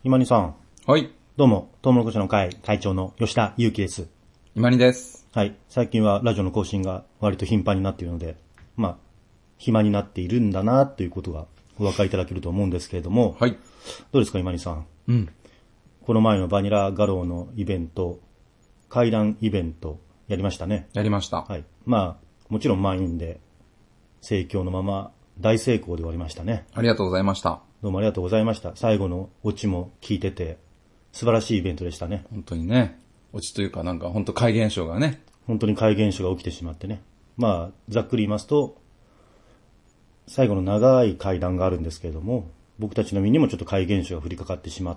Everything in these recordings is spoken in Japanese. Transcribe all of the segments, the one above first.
今にさん。 はい。 どうも、トウモロコシの会会長の吉田祐樹です。 今にです。 はい。最近はラジオの更新が割と頻繁になっているので、暇になっているんだなということがお分かりいただけると思うんですけれども、 はい。 どうですか、今にさん。 うん。 この前のバニラガローのイベント、会談イベントやりましたね。 やりました。 はい。もちろん満員で、盛況のまま大成功で終わりましたね。 ありがとうございました。 どうもありがとうございました。最後のオチも聞いてて、素晴らしいイベントでしたね。 本当にね、オチというかなんか本当怪現象がね。 本当に怪現象が起きてしまってね。ざっくり言いますと、最後の長い階段があるんですけれども、僕たちの身にもちょっと怪現象が降りかかってしまって、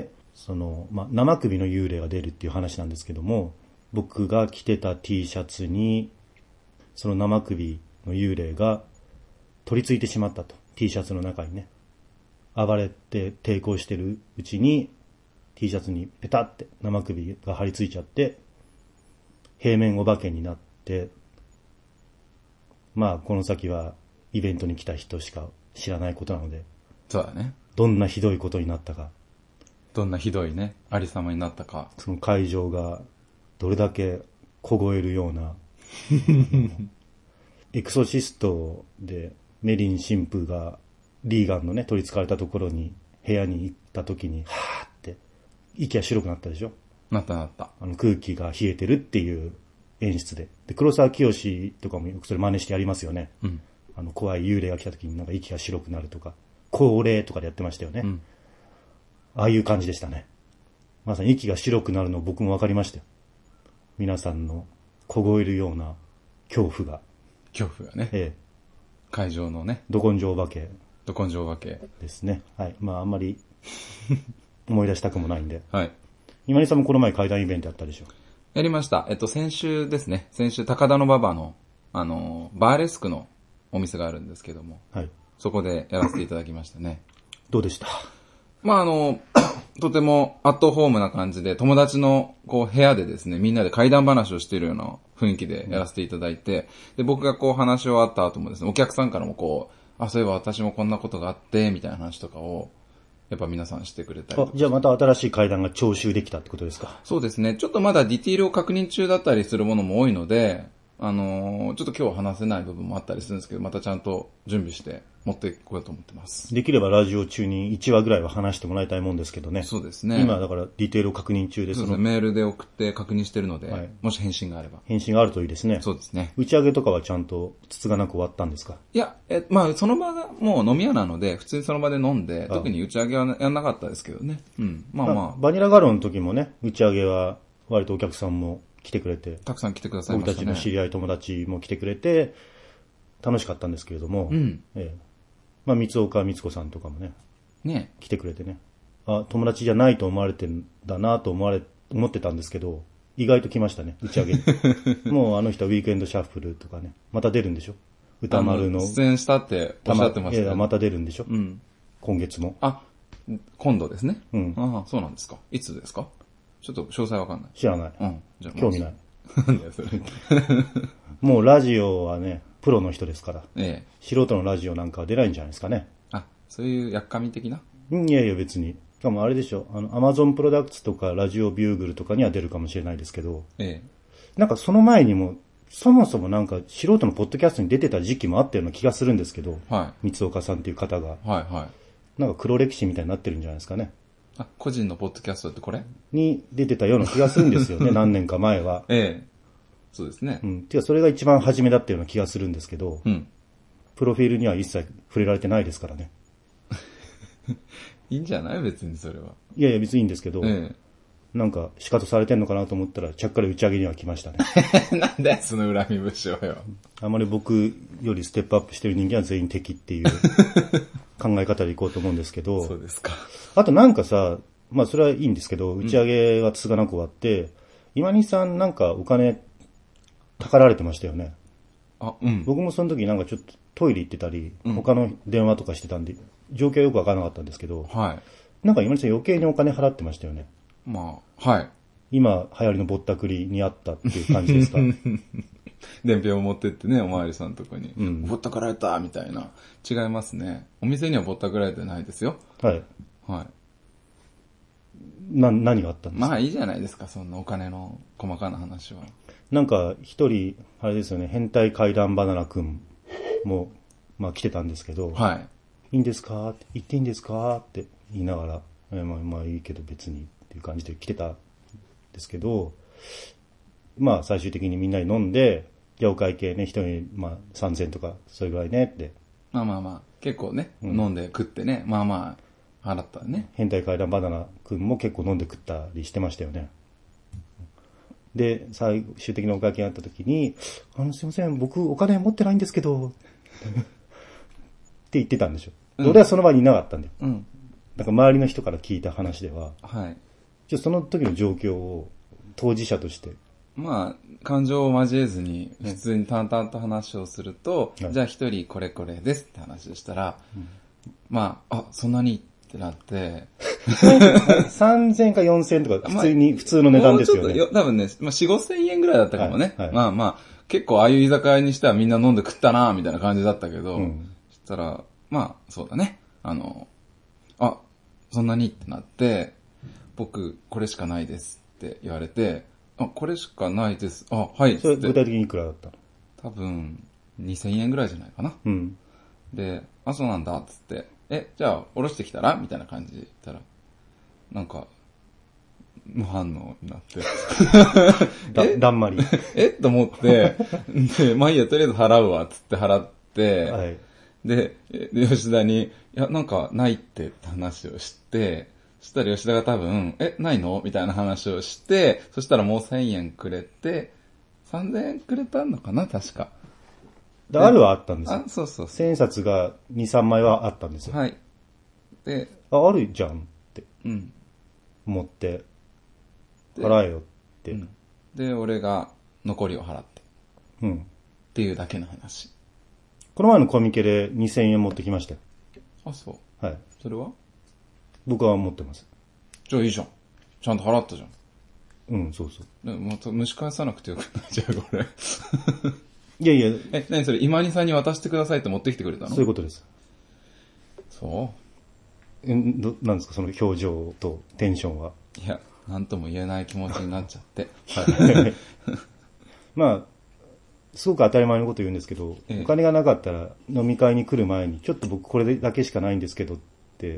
生首の幽霊が出るっていう話なんですけども、僕が着てた T シャツに、その生首の幽霊が取り付いてしまったと。T シャツの中にね。暴れて抵抗してるうちに T シャツにペタって生首が張り付いちゃって、平面お化けになって、この先はイベントに来た人しか知らないことなので、 そうだね。 どんなひどいことになったか。 どんなひどいね、ありさまになったか。 その会場がどれだけ凍えるような、エクソシストでメリン神父がリーガンのね、取り憑かれたところに、部屋に行った時に、はーって、息が白くなったでしょ？ なった。 空気が冷えてるっていう演出で。で、黒沢清とかもよくそれ真似してやりますよね。 うん。 怖い幽霊が来た時になんか息が白くなるとか、高齢とかでやってましたよね。 うん。 ああいう感じでしたね。まさに息が白くなるの僕も分かりましたよ。皆さんの凍えるような恐怖が。 恐怖がね。会場のね。 ど根性お化け。 ど根性お化け。 ですね。はい。あんまり思い出したくもないんで。 はい。 今井さんもこの前怪談イベントやったでしょ？ やりました。先週ですね。先週高田馬場の、バーレスクのお店があるんですけども。 はい。 そこでやらせていただきましたね。 どうでした？ とてもアットホームな感じで、友達の部屋でですね、みんなで怪談話をしているような雰囲気でやらせていただいて、で、僕が話し終わった後もですね、お客さんからもそういえば私もこんなことがあって、みたいな話とかを、やっぱ皆さんしてくれたりとか。 じゃあまた新しい怪談が徴収できたってことですか？ そうですね。ちょっとまだディティールを確認中だったりするものも多いので、ちょっと今日は話せない部分もあったりするんですけど、またちゃんと準備して持っていこうと思ってます。 できればラジオ中に1話ぐらいは話してもらいたいもんですけどね。 そうですね。 今だからディテールを確認中でそうですね。メールで送って確認してるので、 はい、 もし返信があれば。 返信があるといいですね。 そうですね。 打ち上げとかはちゃんとつつがなく終わったんですか？ いや、その場がもう飲み屋なので、普通にその場で飲んで、特に打ち上げはやんなかったですけどね。うん。 バニラガローの時もね、打ち上げは割とお客さんも来てくれて、 たくさん来てくださいましたね。 僕たちの知り合い友達も来てくれて、楽しかったんですけれども、 うん。 三岡光子さんとかもね、 来てくれてね、友達じゃないと思われてんだなと思ってたんですけど、意外と来ましたね、打ち上げに。もうあの人はウィークエンドシャッフルとかね、また出るんでしょ？歌丸の。 出演したっておっしゃってましたね。 また出るんでしょ？ うん。 今月も。 今度ですね。 うん。 そうなんですか。いつですか？ちょっと詳細わかんない。 知らない。 うん。じゃあ興味ない。 なんだよ、それ。 もうラジオはね、プロの人ですから。 ええ。 素人のラジオなんかは出ないんじゃないですかね。 そういうやっかみ的な？ いやいや別に。しかもあれでしょ、アマゾンプロダクツとかラジオビューグルとかには出るかもしれないですけど、 ええ。 なんかその前にも、そもそもなんか素人のポッドキャストに出てた時期もあったような気がするんですけど、 はい。 三岡さんっていう方が。 はいはい。 なんか黒歴史みたいになってるんじゃないですかね。 個人のポッドキャストってこれに出てたような気がするんですよね、何年か前は。 ええ。そうですね。 うん。てかそれが一番初めだったような気がするんですけど、 うん。 プロフィールには一切触れられてないですからね。 いいんじゃない別にそれは。 いやいや別にいいんですけど、 えなんか仕方されてんのかなと思ったら、ちゃっかり打ち上げには来ましたね。 なんだよ、その恨み節をよ。 あまり僕よりステップアップしてる人間は全員敵っていう考え方でいこうと思うんですけど、 そうですか。 あとなんかさ、それはいいんですけど、打ち上げがつつがなく終わって、今西さんなんかお金、たかられてましたよね。 うん。 僕もその時なんかちょっとトイレ行ってたり、 うん、 他の電話とかしてたんで、状況はよくわからなかったんですけど、 はい。 なんか今西さん余計にお金払ってましたよね。 はい。 今流行りのぼったくりにあったっていう感じですか？ 伝票を持ってってね、おまわりさんとかに、 うん、 ぼったくられたみたいな。違いますね。お店にはぼったくられてないですよ。 はい。 はい。 何があったんですか？ まあいいじゃないですか、そんなお金の細かな話は。 なんか一人、あれですよね、変態怪談バナナくんも、まあ来てたんですけど、 はい。 いいんですかって、行っていいんですかって言いながら、まあいいけど別にっていう感じで来てたんですけど、まあ最終的にみんなに飲んで、じゃあお会計ね、一人まあ3000とか、それぐらいねって。 まあまあまあ、結構ね、飲んで食ってね、まあまあ、払ったね。 変態怪談バナナくんも結構飲んで食ったりしてましたよね。で、最終的にお会計になった時に、すいません、僕お金持ってないんですけど、って言ってたんでしょ。俺はその場にいなかったんで。 うん。 なんか周りの人から聞いた話では、 はい。 その時の状況を当事者として。 まあ、感情を交えずに、普通に淡々と話をすると、じゃあ一人これこれですって話をしたら、まあ、そんなにってなって、 3000か4000とか普通の値段ですよね。 多分ね、まあ4、5000円ぐらいだったかもね。 はいはい、 まあまあ、結構ああいう居酒屋にしてはみんな飲んで食ったなみたいな感じだったけど、そしたら、まあ、そうだね。そんなにってなって、僕、これしかないですって言われて、これしかないです。はい。 それ具体的にいくらだったの？ 多分、2000円ぐらいじゃないかな。 うん。 で、そうなんだ、つって、じゃあ、おろしてきたらみたいな感じで言ったら、なんか、無反応になって。 だんまり。 と思って、で、まあいいや、とりあえず払うわ、つって払って、はい、で、吉田に、いや、なんか、ないって話をして、そしたら吉田が多分、ないのみたいな話をして、そしたらもう1000円くれて、3000円くれたのかな確か。 あるはあったんですよ。 そうそう。 1000円札が2、3枚はあったんですよ。 はい。で、 あるじゃんって。思って、払えよって、 で、俺が残りを払って。っていうだけの話。 この前のコミケで2000円持ってきましたよ。 そう。 はい。 それは？ 僕は持ってます。 じゃあいいじゃん。ちゃんと払ったじゃん。そうそう。 また蒸し返さなくてよくないじゃん、これ。 いやいや。 何それ、今にさんに渡してくださいって持ってきてくれたの？ そういうことです。 そう？ なんですか、その表情とテンションは。 いや、なんとも言えない気持ちになっちゃって。 はい。まあ、すごく当たり前のこと言うんですけど、お金がなかったら飲み会に来る前に、ちょっと僕これだけしかないんですけどって、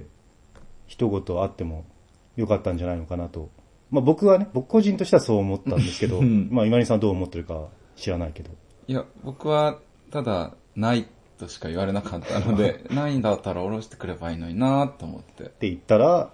一言あってもよかったんじゃないのかなと。まあ僕個人としてはそう思ったんですけど、まあ今里さんどう思ってるか知らないけど。 いや、僕はただ、ないとしか言われなかったので、ないんだったら下ろしてくればいいのになと思って。 って言ったら、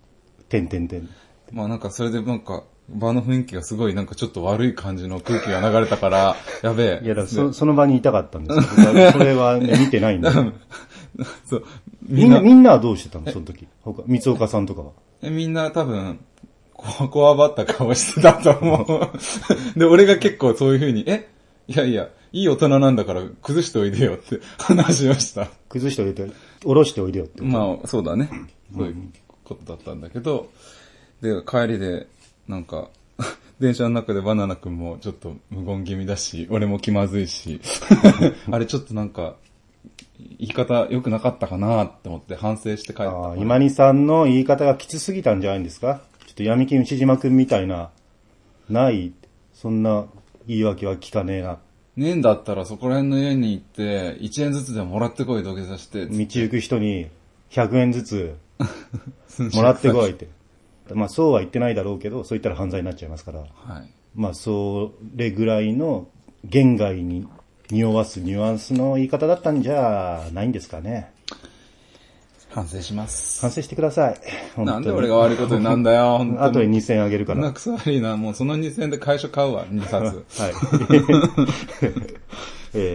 まあなんかそれでなんか、場の雰囲気がすごいなんかちょっと悪い感じの空気が流れたから、やべえ。 いやだからその場にいたかったんですよ。それは、見てないんだ。そう。みんなはどうしてたのその時。三岡さんとかは。 みんな多分、こわばった顔してたと思う。で、俺が結構そういう風に、いやいや、いい大人なんだから崩しておいでよって話をした。 崩しておいで、下ろしておいでよって。 まあ、そうだね。そういうことだったんだけど、で、帰りで、なんか、電車の中でバナナ君もちょっと無言気味だし、俺も気まずいし、あれちょっとなんか、言い方良くなかったかなって思って反省して帰った。 今にさんの言い方がきつすぎたんじゃないんですか？ちょっと闇金牛島くんみたいな、そんな言い訳は聞かねえな。 ねえんだったらそこら辺の家に行って、1円ずつでもらってこい、土下座して。 道行く人に100円ずつもらってこいって。まあそうは言ってないだろうけど、そう言ったら犯罪になっちゃいますから。はい。まあそれぐらいの言外に匂わすニュアンスの言い方だったんじゃないんですかね。 反省します。 反省してください。 なんで俺が悪いことになんだよ、本当に。 後で2000円あげるから。 なくそ悪いな、もうその2000円で会社買うわ、2冊。 はい。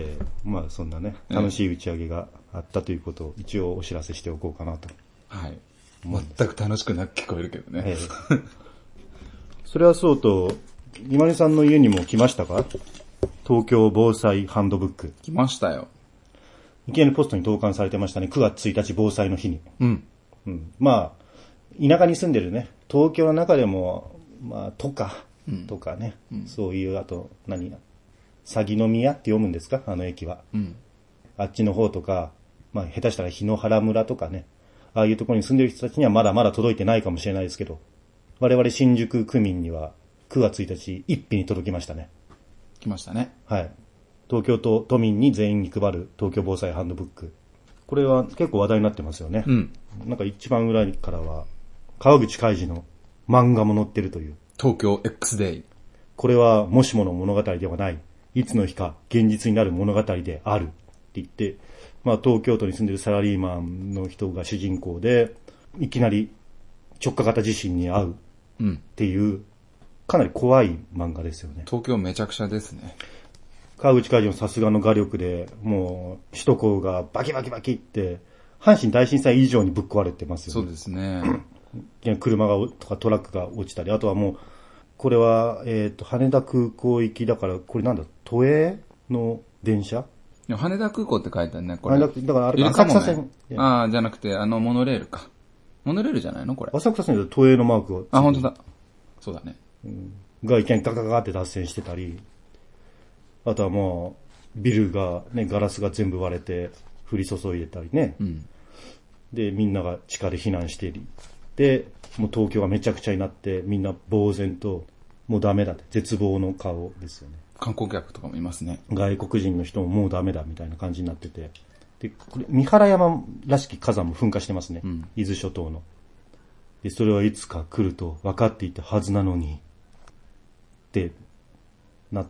まあそんなね、楽しい打ち上げがあったということを一応お知らせしておこうかなと。 はい。全く楽しくなく聞こえるけどね。 それはそうと、今里さんの家にも来ましたか？東京防災ハンドブック。 来ましたよ。 いきなりポストに投函されてましたね。9月1日防災の日に。まあ、田舎に住んでるね、東京の中でも、まあ、とかね、そういう、あと、鷺宮って読むんですか？あの駅は。あっちの方とか、まあ、下手したら檜原村とかね、ああいうところに住んでる人たちにはまだまだ届いてないかもしれないですけど、 我々新宿区民には9月1日一品に届きましたね。 来ましたね。 はい。東京都都民に全員に配る東京防災ハンドブック。これは結構話題になってますよね。 うん。 なんか一番裏からは、川口海二の漫画も載ってるという。 東京 X デイ。 これはもしもの物語ではない。いつの日か現実になる物語である。って言って、まあ東京都に住んでるサラリーマンの人が主人公で、いきなり直下型地震に遭うっていう、かなり怖い漫画ですよね。 東京めちゃくちゃですね。 川口海二のさすがの画力で、もう首都高がバキバキバキって、阪神大震災以上にぶっ壊れてますよね。 そうですね。 車がとかトラックが落ちたり、あとはもう、これは、羽田空港行きだから、これなんだ、都営の電車？ 羽田空港って書いてあるね、これ。 だからあれ、浅草線。 ああ、じゃなくて、モノレールか。モノレールじゃないのこれ。 浅草線で都営のマークを。 あ、本当だ。そうだね。 がいきなりガガガって脱線してたり、あとはもう、ビルがね、ガラスが全部割れて降り注いでたりね。で、みんなが地下で避難している。で、もう東京がめちゃくちゃになって、みんな呆然と、もうダメだって、絶望の顔ですよね。 観光客とかもいますね。 外国人の人ももうダメだみたいな感じになってて。で、これ、三原山らしき火山も噴火してますね。伊豆諸島の。で、それはいつか来ると分かっていたはずなのに、ってなって、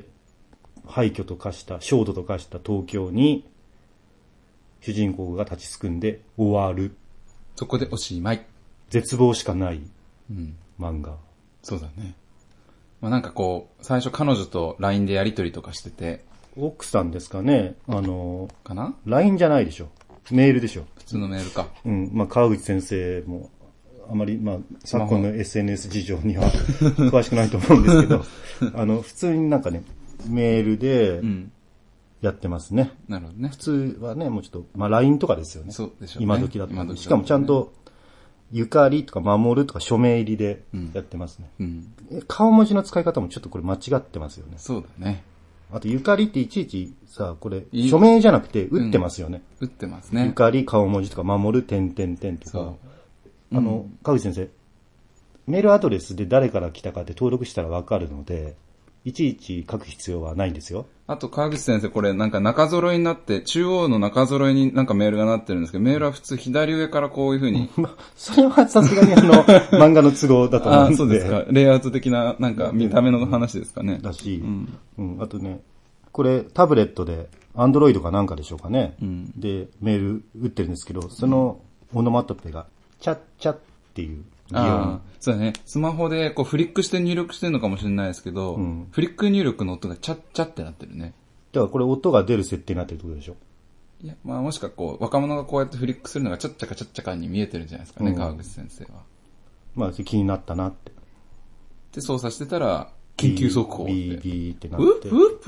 廃墟と化した、焦土と化した東京に、主人公が立ちすくんで終わる。 そこでおしまい。 絶望しかない漫画。 そうだね。まあ、なんかこう、最初彼女と LINE でやりとりとかしてて。 奥さんですかね。 かな？ LINE じゃないでしょ。メールでしょ。 普通のメールか。 まあ、川口先生も、あまり、まあ、昨今の SNS 事情には詳しくないと思うんですけど、普通になんかね、メールでやってますね。 なるほどね。 普通はね、もうちょっと、まあ、LINE とかですよね。 そうでしょうね。 今時だと。しかもちゃんと、ゆかりとか守るとか署名入りでやってますね。顔文字の使い方もちょっとこれ間違ってますよね。 そうだね。 あと、ゆかりっていちいちさ、これ、署名じゃなくて打ってますよね。 打ってますね。 ゆかり、顔文字とか守る、点々点とか。川口先生、メールアドレスで誰から来たかって登録したらわかるので、いちいち書く必要はないんですよ。 あと、川口先生、これなんか中揃いになって、中央の中揃いになんかメールがなってるんですけど、メールは普通左上からこういう風に。 それはさすがに漫画の都合だと思うんで。 そうですか。レイアウト的な、なんか見た目の話ですかね。 だし、あとね、これタブレットで、アンドロイドかなんかでしょうかね。で、メール打ってるんですけど、そのオノマトペが、チャッチャッっていう擬音。 そうだね。スマホでこうフリックして入力してるのかもしれないですけど、フリック入力の音がチャッチャってなってるね。 だからこれ音が出る設定になってるってことでしょ。 いや、まあもしかこう、若者がこうやってフリックするのがチャッチャカチャッチャカに見えてるんじゃないですかね、川口先生は。 まあ気になったなって。 で、操作してたら、緊急速報って。 ビーってなって。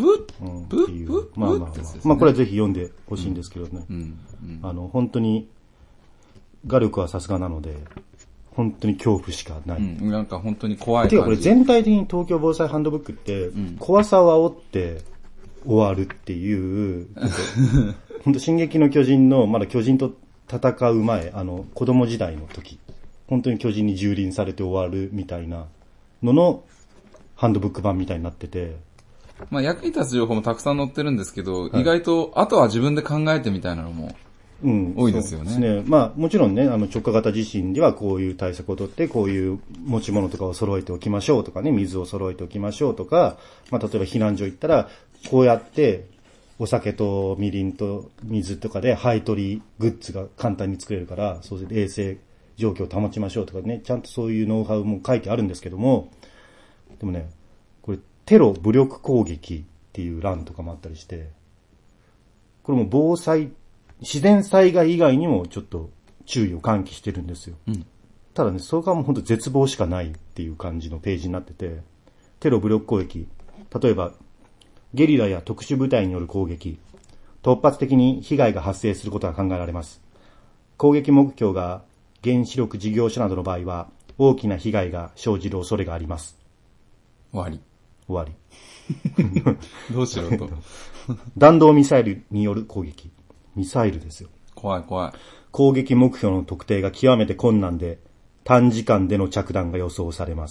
まあこれはぜひ読んでほしいんですけどね。本当に、画力はさすがなので、本当に恐怖しかない。 なんか本当に怖い感じ。 ていうかこれ全体的に東京防災ハンドブックって、怖さを煽って終わるっていう、本当進撃の巨人の、まだ巨人と戦う前、子供時代の時、本当に巨人に蹂躙されて終わるみたいなののハンドブック版みたいになってて。 まあ役に立つ情報もたくさん載ってるんですけど、意外と、あとは自分で考えてみたいなのも、多いですよね。 そうですね。まあもちろんね、直下型地震ではこういう対策をとって、こういう持ち物とかを揃えておきましょうとかね、水を揃えておきましょうとか、まあ例えば避難所行ったら、こうやってお酒とみりんと水とかで灰取りグッズが簡単に作れるから、そうすると衛生状況を保ちましょうとかね、ちゃんとそういうノウハウも書いてあるんですけども、でもね、これテロ武力攻撃っていう欄とかもあったりして、これも防災、自然災害以外にもちょっと注意を喚起してるんですよ。ただね、それがもう本当絶望しかないっていう感じのページになってて、テロ武力攻撃、例えばゲリラや特殊部隊による攻撃、突発的に被害が発生することが考えられます。攻撃目標が原子力事業者などの場合は大きな被害が生じる恐れがあります。終わり。 どうしろと。 弾道ミサイルによる攻撃。ミサイルですよ。 怖い。 攻撃目標の特定が極めて困難で、 短時間での着弾が予想されます。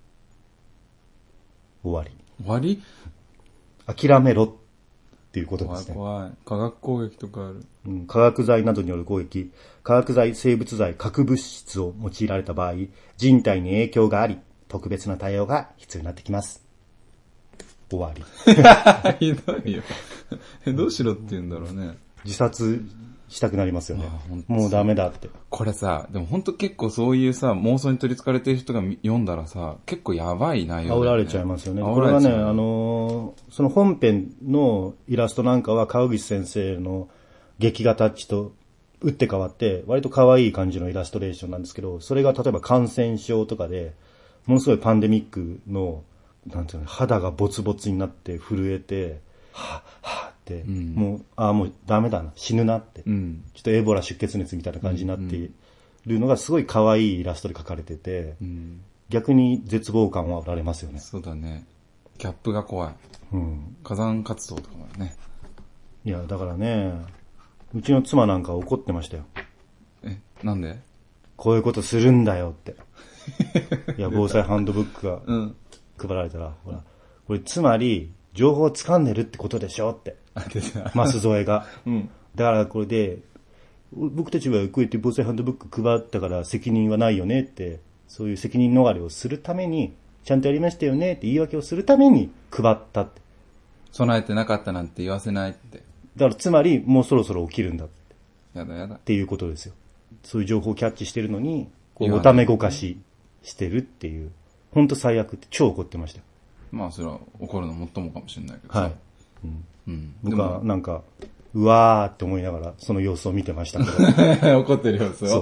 終わり。 終わり？ 諦めろっていうことですね。 怖い。化学攻撃とかある。 化学剤などによる攻撃、化学剤、生物剤、核物質を用いられた場合、人体に影響があり、特別な対応が必要になってきます。終わり。 ひどいよ。どうしろって言うんだろうね。 自殺したくなりますよね。もうダメだって。 これさ、でも本当結構そういうさ、妄想に取り憑かれてる人が読んだらさ、結構やばい内容だよね。 煽られちゃいますよね。これはね、その本編のイラストなんかは川口先生の劇画タッチと打って変わって、割と可愛い感じのイラストレーションなんですけど、それが例えば感染症とかで、ものすごいパンデミックの、なんていうの、肌がボツボツになって震えて、はぁ、はぁって、もうダメだな、死ぬなって、ちょっとエボラ出血熱みたいな感じになっているのがすごい可愛いイラストで描かれてて、逆に絶望感はおられますよね。 そうだね。ギャップが怖い。火山活動とかもあるね。 いや、だからね、うちの妻なんか怒ってましたよ。 なんで？ こういうことするんだよって。いや、防災ハンドブックが配られたら、ほら、これつまり、情報を掴んでるってことでしょって。マス添えが。だからこれで、僕たちはこうやって防災ハンドブック配ったから責任はないよねって、そういう責任逃れをするために、ちゃんとやりましたよねって言い訳をするために配ったって。 備えてなかったなんて言わせないって。 だからつまり、もうそろそろ起きるんだって。 やだやだ。 っていうことですよ。そういう情報をキャッチしてるのに、こうおためごかししてるっていう。ほんと最悪って超怒ってました。 まあそれは怒るのもっともかもしれないけどさ。はい。 僕はなんか、うわーって思いながらその様子を見てましたけど。 怒ってる様子を。そう。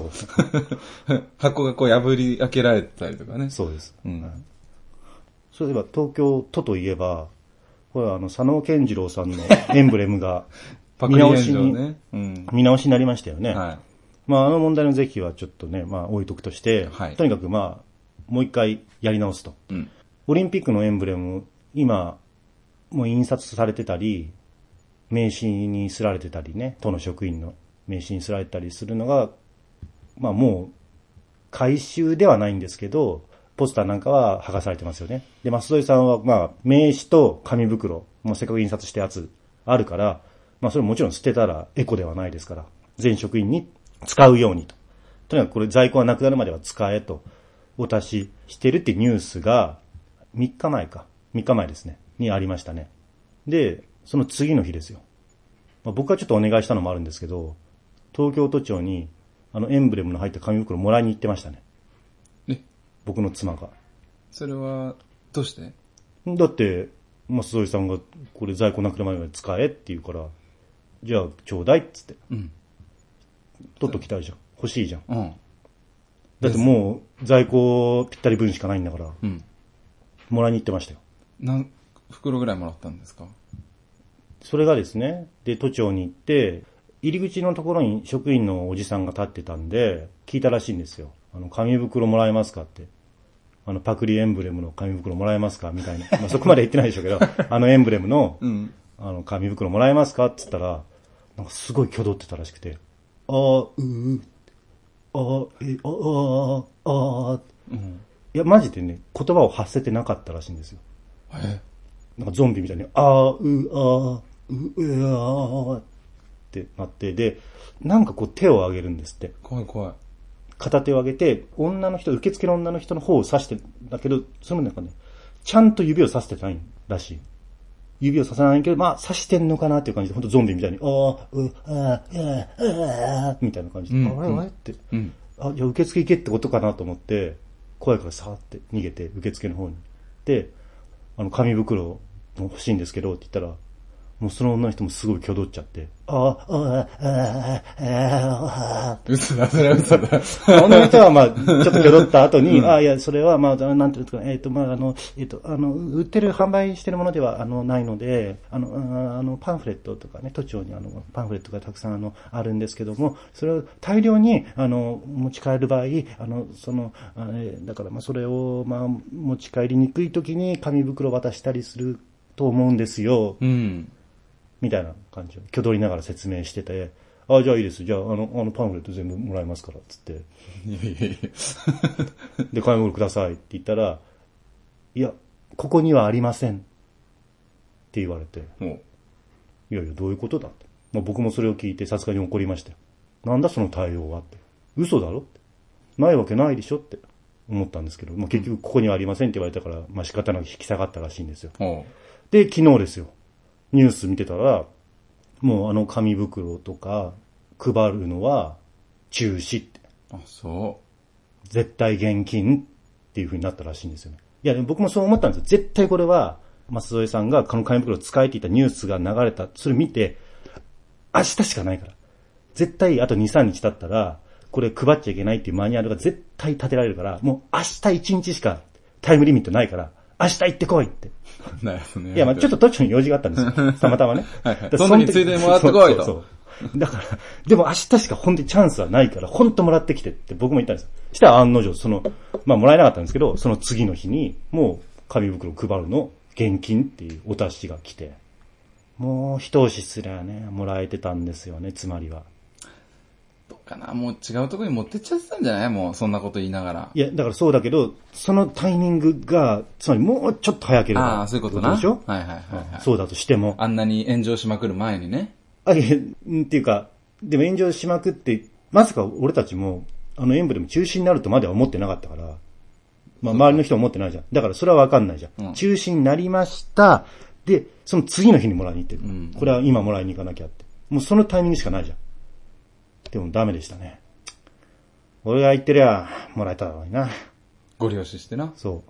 箱がこう破り開けられてたりとかね。 そうです。そういえば東京都といえば、これは佐野健次郎さんのエンブレムが見直しに、見直しになりましたよね。はい。まあ問題の是非はちょっとね、まあ置いとくとして、とにかくまあ、もう一回やり直すと。オリンピックのエンブレム、今、もう印刷されてたり、名刺に刷られてたりね、都の職員の名刺に刷られたりするのが、まあもう、回収ではないんですけど、ポスターなんかは剥がされてますよね。で、舛添さんは、まあ、名刺と紙袋、もうせっかく印刷したやつあるから、まあそれもちろん捨てたらエコではないですから、全職員に使うようにと。とにかくこれ在庫がなくなるまでは使えと、お達ししてるってニュースが、3日前ですね、にありましたね。で、その次の日ですよ。まあ、僕はちょっとお願いしたのもあるんですけど、東京都庁に、エンブレムの入った紙袋もらいに行ってましたね。僕の妻が。それは、どうして？ だって、舛添さんが、これ在庫なくなるまで使えって言うから、じゃあ、ちょうだいっつって。取っときたいじゃん。欲しいじゃん。だってもう、在庫ぴったり分しかないんだから、もらいに行ってましたよ。 何袋ぐらいもらったんですか？ それがですね、で、都庁に行って、入り口のところに職員のおじさんが立ってたんで、聞いたらしいんですよ。紙袋もらえますかって。パクリエンブレムの紙袋もらえますかみたいな。まあ、そこまで言ってないでしょうけど、エンブレムの、紙袋もらえますかって言ったら、なんかすごい挙動ってたらしくて、いや、マジでね、言葉を発せてなかったらしいんですよ。なんかゾンビみたいに、ってなって、で、なんかこう手を上げるんですって。 怖い怖い。 片手を上げて、受付の女の人の方を指してんだけど、そのなんかね、ちゃんと指をさしてないらしい。指をささないけど、まあ、刺してんのかなっていう感じで、ほんとゾンビみたいに、みたいな感じで、あれって、じゃあ受付行けってことかなと思って、怖いからさーって逃げて、受付の方に。で、紙袋欲しいんですけどって言ったら、もうその女の人もすごい挙動っちゃって、 嘘だ、それは嘘だ。 女の人はまあ、ちょっと挙動った後に、いや、それはまあ、なんていうんですか、まあ売ってる、販売してるものでは、ないので、パンフレットとかね、都庁にパンフレットがたくさんあるんですけども、それを大量に、持ち帰る場合、だからまあ、それを、まあ、持ち帰りにくい時に紙袋渡したりすると思うんですよ。みたいな感じを挙動りながら説明してて、 あ、じゃあいいです。じゃあ、パンフレット全部もらいますから、つって。 いやいやいや。 で、買い物くださいって言ったら、いや、ここにはありません。って言われて。いやいや、どういうことだって。まあ、僕もそれを聞いてさすがに怒りましたよ。なんだその対応はって。嘘だろって。ないわけないでしょって思ったんですけど、まあ、結局ここにはありませんって言われたから、まあ、仕方なく引き下がったらしいんですよ。で、昨日ですよ。ニュース見てたら、もう紙袋とか配るのは中止って。 あ、そう。 絶対現金っていう風になったらしいんですよね。いや、でも僕もそう思ったんですよ。絶対これは、舛添さんがこの紙袋を使えていたニュースが流れた。それ見て、明日しかないから。絶対あと2、3日経ったら、これ配っちゃいけないっていうマニュアルが絶対立てられるから、もう明日1日しかタイムリミットないから、明日行ってこいって。 なるほどね。 いや、まあちょっと途中に用事があったんですよ。たまたまね。 はいはい。その時についでにもらってこいと。 そうだから、でも明日しか本当にチャンスはないから、本当もらってきてって僕も言ったんですよ。したら案の定、まあもらえなかったんですけど、その次の日に、もう紙袋配るの、現金っていうお達しが来て、もう一押しすりゃね、もらえてたんですよね、つまりは。 どうかな、もう違うところに持ってっちゃってたんじゃない？もうそんなこと言いながら。 いや、だからそうだけど、そのタイミングが、つまりもうちょっと早ければ。 ああ、そういうことな。 でしょ？ はいはいはい、はい。 そうだとしても。 あんなに炎上しまくる前にね。 あ、いや、っていうか、でも炎上しまくって、まさか俺たちも、エンブレム中止になるとまでは思ってなかったから、まあ周りの人は思ってないじゃん。だからそれはわかんないじゃん。うん、中止になりました。で、その次の日にもらいに行ってる。うん、これは今もらいに行かなきゃって。もうそのタイミングしかないじゃん。でもダメでしたね。俺が言ってりゃ、もらえただろうにな。 ご了承してな。 そう。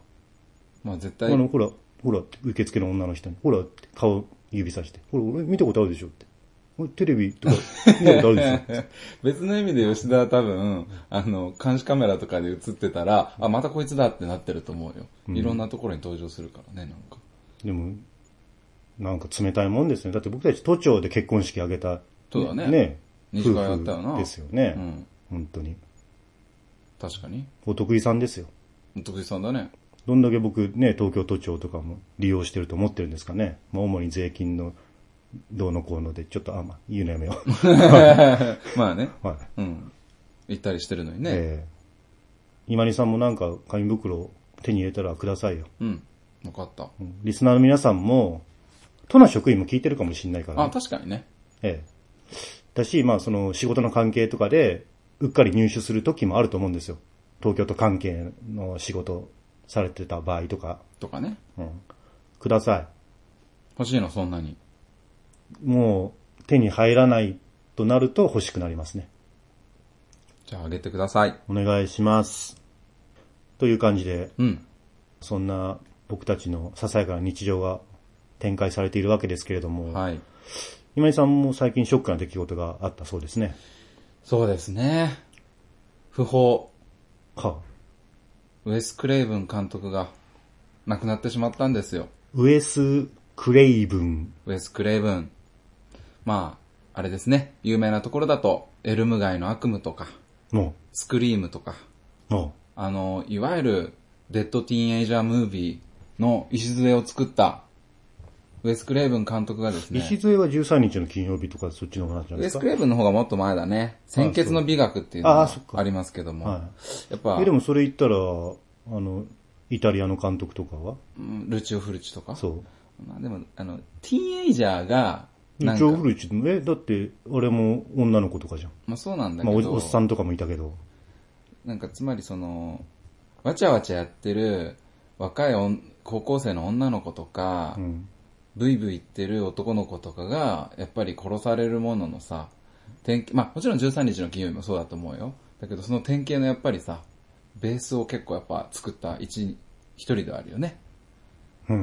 まあ絶対。 ほら、受付の女の人に、ほら、顔指さして、ほら、俺見たことあるでしょって。テレビとか見たことあるでしょ別の意味で吉田は多分、監視カメラとかで映ってたら、あ、またこいつだってなってると思うよ。いろんなところに登場するからね、なんか。 でも、なんか冷たいもんですね。だって僕たち都庁で結婚式挙げた。 そうだね。 ね。 西川やったよな。 ですよね。 うん。 本当に。 確かに。 お得意さんですよ。 お得意さんだね。 どんだけ僕ね、東京都庁とかも利用してると思ってるんですかね。まあ主に税金のどうのこうので、ちょっと、まあ、言うのやめよう。 まあね。 はい。 うん。行ったりしてるのにね。 今里さんもなんか紙袋手に入れたらくださいよ。 うん。わかった。 リスナーの皆さんも、都の職員も聞いてるかもしれないから、 ね。あ、確かにね。 だし、まあその仕事の関係とかで、うっかり入手する時もあると思うんですよ。東京都関係の仕事されてた場合とか。 とかね。 うん。ください。 欲しいの、そんなに。 もう手に入らないとなると欲しくなりますね。 じゃああげてください。 お願いします。という感じで、 うん。 そんな僕たちのささやかな日常が展開されているわけですけれども、 はい。 今井さんも最近ショックな出来事があったそうですね。 そうですね。訃報。 はあ、 ウェス・クレイブン監督が亡くなってしまったんですよ。 ウェス・クレイブン。 ウェス・クレイブン。まあ、あれですね。有名なところだと、エルム街の悪夢とか、スクリームとか、いわゆるデッド・ティーン・エイジャー・ムービーの礎を作ったウェス・クレイブン監督がですね。 礎は13日の金曜日とかそっちの話なんですか？ ウェス・クレイブンの方がもっと前だね。鮮血の美学っていうのがありますけども。やっぱでもそれ言ったら、イタリアの監督とかは、 ルチオ・フルチとか。 そう。 まあでも、ティーンエイジャーが、 ルチオ・フルチだって、あれも女の子とかじゃん。 まあそうなんだけど。 まあおっさんとかもいたけど。 なんかつまりわちゃわちゃやってる若い高校生の女の子とか、ブイブイ言ってる男の子とかが、やっぱり殺されるもののさ、まあもちろん13日の金曜日もそうだと思うよ。だけどその典型のやっぱりさ、ベースを結構やっぱ作った一人ではあるよね。 うん。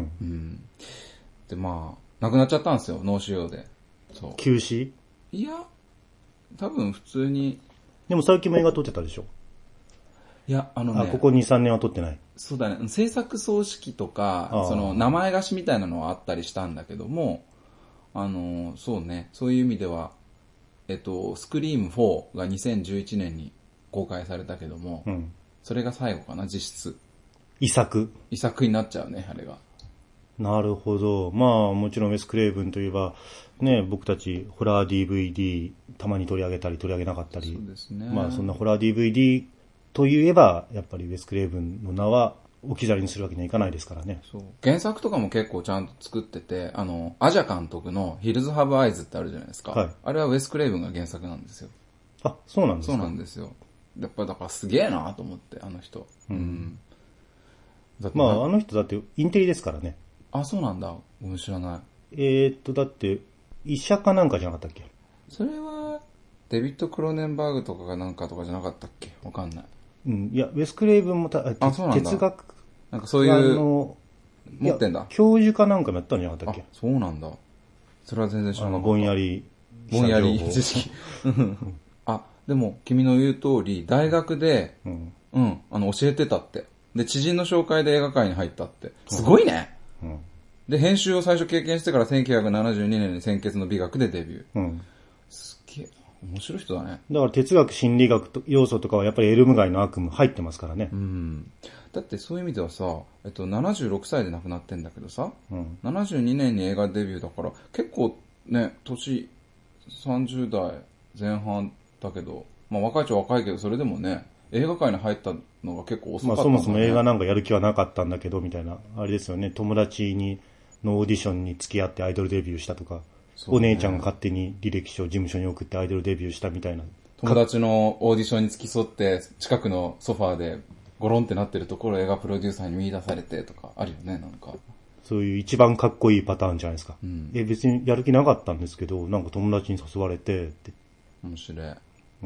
でまあ、亡くなっちゃったんですよ、脳腫瘍で。そう。 休止？ いや、多分普通に。 でも最近も映画撮ってたでしょ？ いや、ここ2、3年は撮ってない。 そうだね。制作総指揮とか、名前貸しみたいなのはあったりしたんだけども、そうね、そういう意味では、スクリーム4が2011年に公開されたけども、それが最後かな、実質。 遺作になっちゃうね、あれが。 なるほど。まあ、もちろんウェス・クレイブンといえば、ね、僕たちホラー DVD たまに取り上げたり取り上げなかったり。 そうですね。 まあ、そんなホラー DVD といえば、やっぱりウェス・クレイブンの名は置き去りにするわけにはいかないですからね。 そう。原作とかも結構ちゃんと作ってて、アジャ監督のヒルズ・ハブ・アイズってあるじゃないですか。 はい。 あれはウェス・クレイブンが原作なんですよ。 あ、そうなんですか。 そうなんですよ。やっぱだからすげえなと思って、あの人。うん。 まあ、あの人だってインテリですからね。 あ、そうなんだ。ごめん知らない。 だって、医者かなんかじゃなかったっけ？ それは、デビッド・クローネンバーグとかがなんかとかじゃなかったっけ？わかんない。 うん。いや、ウェス・クレイブンもそうなんだ。 哲学、 なんかそういう、持ってんだ。 教授かなんかもやったんじゃなかったっけ？ そうなんだ。それは全然知らなかった。 ぼんやり知識。あ、でも、君の言う通り、大学で、教えてたって。で、知人の紹介で映画界に入ったって。すごいね、で、編集を最初経験してから1972年に先決の美学でデビュー。すっげえ、面白い人だね。 だから哲学、心理学要素とかはやっぱりエルム街の悪夢入ってますからね。 だってそういう意味ではさ、76歳で亡くなってんだけどさ、72年に映画デビューだから、結構ね、年30代前半だけど、まあ若いっちゃ若いけど、それでもね、映画界に入ったのが結構遅かったんだね。 まあそもそも映画なんかやる気はなかったんだけど、みたいな、あれですよね、友達のオーディションに付き合ってアイドルデビューしたとか、お姉ちゃんが勝手に履歴書を事務所に送ってアイドルデビューしたみたいな。 友達のオーディションに付き添って、近くのソファーでゴロンってなってるところ映画プロデューサーに見出されてとかあるよね、なんか。 そういう一番かっこいいパターンじゃないですか。別にやる気なかったんですけど、なんか友達に誘われてって。 面白い。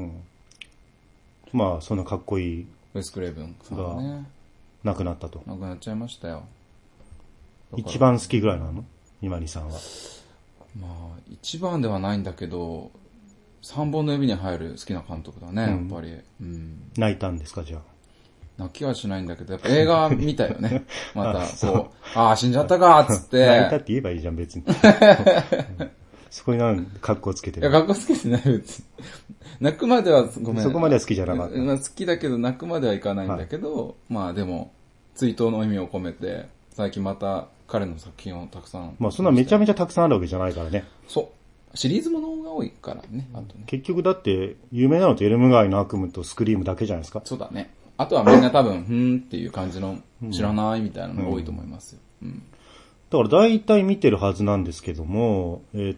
まあ、そんなかっこいい。 ウェス・クレイブンさんがね。 亡くなったと。 亡くなっちゃいましたよ。 一番好きぐらいなの？今にさんは。 まあ、一番ではないんだけど、3本の指に入る好きな監督だね、やっぱり。 泣いたんですか、じゃあ。 泣きはしないんだけど、やっぱ映画見たよね。また、こう、死んじゃったかっつって。 泣いたって言えばいいじゃん、別に。そこになんか格好つけてる。 いや、格好つけてない、別に。泣くまでは、ごめん。 そこまでは好きじゃなかった。 好きだけど、泣くまではいかないんだけど、まあでも、追悼の意味を込めて、最近また彼の作品をたくさん。 まあそんなめちゃめちゃたくさんあるわけじゃないからね。 そう。シリーズものが多いからね、あとね。 結局だって、有名なのってエルム街の悪夢とスクリームだけじゃないですか。 そうだね。あとはみんな多分、っていう感じの、知らないみたいなのが多いと思いますよ。 だから大体見てるはずなんですけども、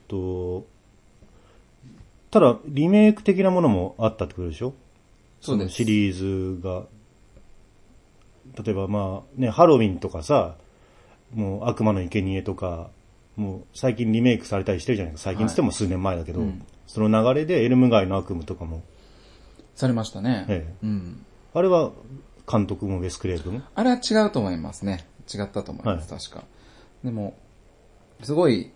ただ、リメイク的なものもあったってことでしょ？ そうです。 シリーズが。例えばまあね、ハロウィンとかさ、もう悪魔の生贄とか、もう最近リメイクされたりしてるじゃないですか。最近つっても数年前だけど、その流れでエルム街の悪夢とかも。 されましたね。 あれは監督もウェス・クレイブン？ あれは違うと思いますね。違ったと思います、確か。でも、すごい、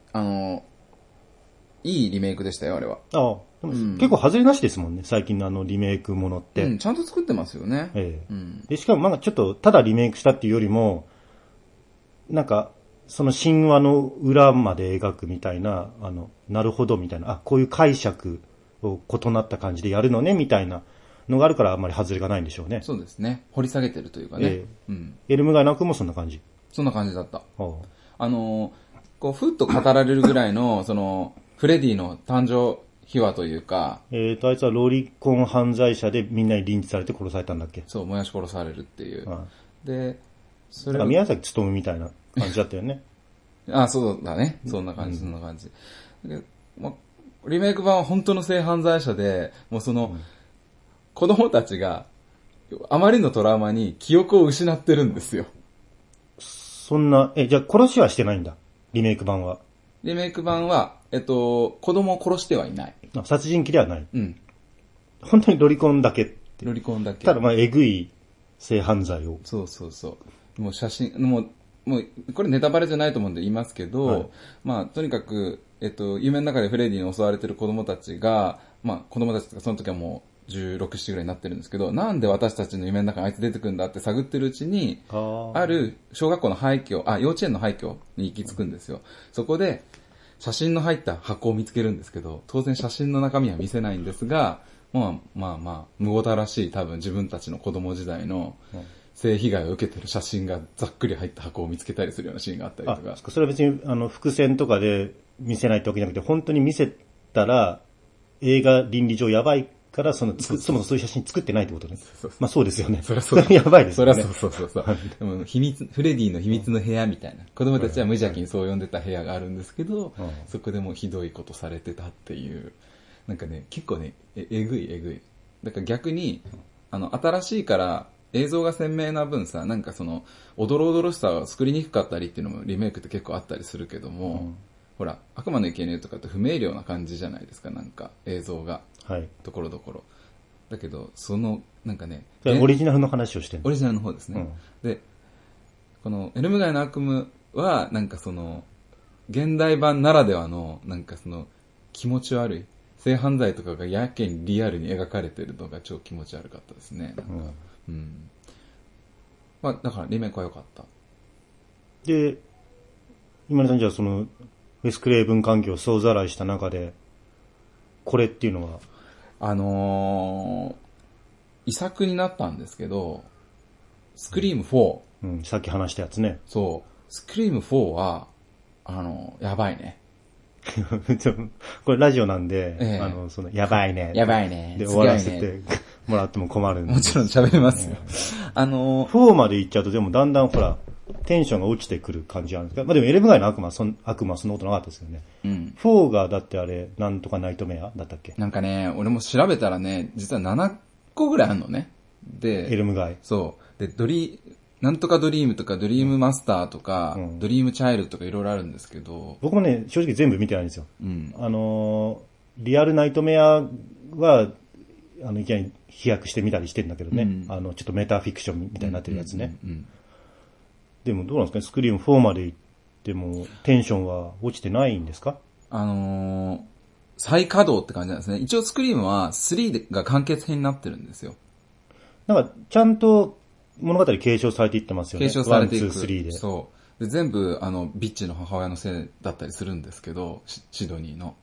いいリメイクでしたよ、あれは。 でも結構外れなしですもんね、最近のリメイクものって。 ちゃんと作ってますよね。 でしかもちょっと、ただリメイクしたっていうよりも、なんか、その神話の裏まで描くみたいな、なるほどみたいな、こういう解釈を異なった感じでやるのね、みたいなのがあるからあんまり外れがないんでしょうね。 そうですね。掘り下げてるというかね。 エルム街の悪もそんな感じ。 そんな感じだった。こう、ふっと語られるぐらいの、フレディの誕生秘話というか。 あいつはロリコン犯罪者でみんなにリンチされて殺されたんだっけ？ そう、燃やし殺されるっていう。で、 それは宮崎勤みたいな感じだったよね。 そうだね。そんな感じ、そんな感じ。でリメイク版は本当の性犯罪者で、もう子供たちが、あまりのトラウマに記憶を失ってるんですよ。 そんな、じゃあ殺しはしてないんだ。リメイク版は。 リメイク版は、子供を殺してはいない。 殺人鬼ではない。本当にロリコンだけって。 ロリコンだけ。 ただえぐい性犯罪を。 そう。もう写真、もう、これネタバレじゃないと思うんで言いますけど、とにかく、夢の中でフレディに襲われてる子供たちが、子供たちとかその時はもう16、7ぐらいになってるんですけど、なんで私たちの夢の中にあいつ出てくるんだって探ってるうちに、ある小学校の廃墟、幼稚園の廃墟に行き着くんですよ。そこで、写真の入った箱を見つけるんですけど、当然写真の中身は見せないんですが、むごたらしい多分自分たちの子供時代の性被害を受けてる写真がざっくり入った箱を見つけたりするようなシーンがあったりとか。 それは別に、伏線とかで見せないってわけじゃなくて、本当に見せたら、映画倫理上やばいから、そもそもそういう写真作ってないってことね。まあそうですよね。 そりゃそうやばいですよね。 そりゃそう。でもフレディの秘密の部屋みたいな。子供たちは無邪気にそう呼んでた部屋があるんですけど、そこでもひどいことされてたっていう。なんかね、結構ね、えぐい。だから逆に、新しいから映像が鮮明な分さ、なんかその、おどろおどろしさを作りにくかったりっていうのもリメイクって結構あったりするけども、ほら、悪魔の生贄とかって不明瞭な感じじゃないですか、なんか映像が。 はい。 ところどころ。だけど、その、なんかね、 オリジナルの話をしてるオリジナルの方ですね。で、この、エルム街の悪夢は、なんかその、現代版ならではの、なんかその、気持ち悪い。性犯罪とかがやけにリアルに描かれてるのが超気持ち悪かったですね。なんか、まあ、だからリメイクは良かった。 で、今田さんじゃあその、ウェス・クレイブン環境を総ざらいした中で、これっていうのは遺作になったんですけど、スクリーム4。 さっき話したやつね。 そう。スクリーム4は、やばいね。 これラジオなんで、やばいね。 やばいね。 で終わらせてもらっても困るんで。 もちろん喋りますよ。 4まで行っちゃうと、でもだんだんほら、テンションが落ちてくる感じあるんですか。まあでもエレブ街の悪魔はそんなことなかったですよね。4がだってあれ、なんとかナイトメアだったっけ。 なんかね、俺も調べたらね、実は7個ぐらいあるのね。で、 エレム街。 そう。で、なんとかドリームとか、ドリームマスターとか、ドリームチャイルドとかいろいろあるんですけど。 僕もね、正直全部見てないんですよ。リアルナイトメアは、いきなり飛躍してみたりしてるんだけどね。ちょっとメタフィクションみたいになってるやつね。でもどうなんですかね、スクリーム4まで行っても、テンションは落ちてないんですか？ 再稼働って感じなんですね。一応スクリームは3が完結編になってるんですよ。 なんか、ちゃんと物語継承されていってますよね。 継承されていく。 1、2、3で。 そう。で全部、ビッチの母親のせいだったりするんですけど、シドニーの。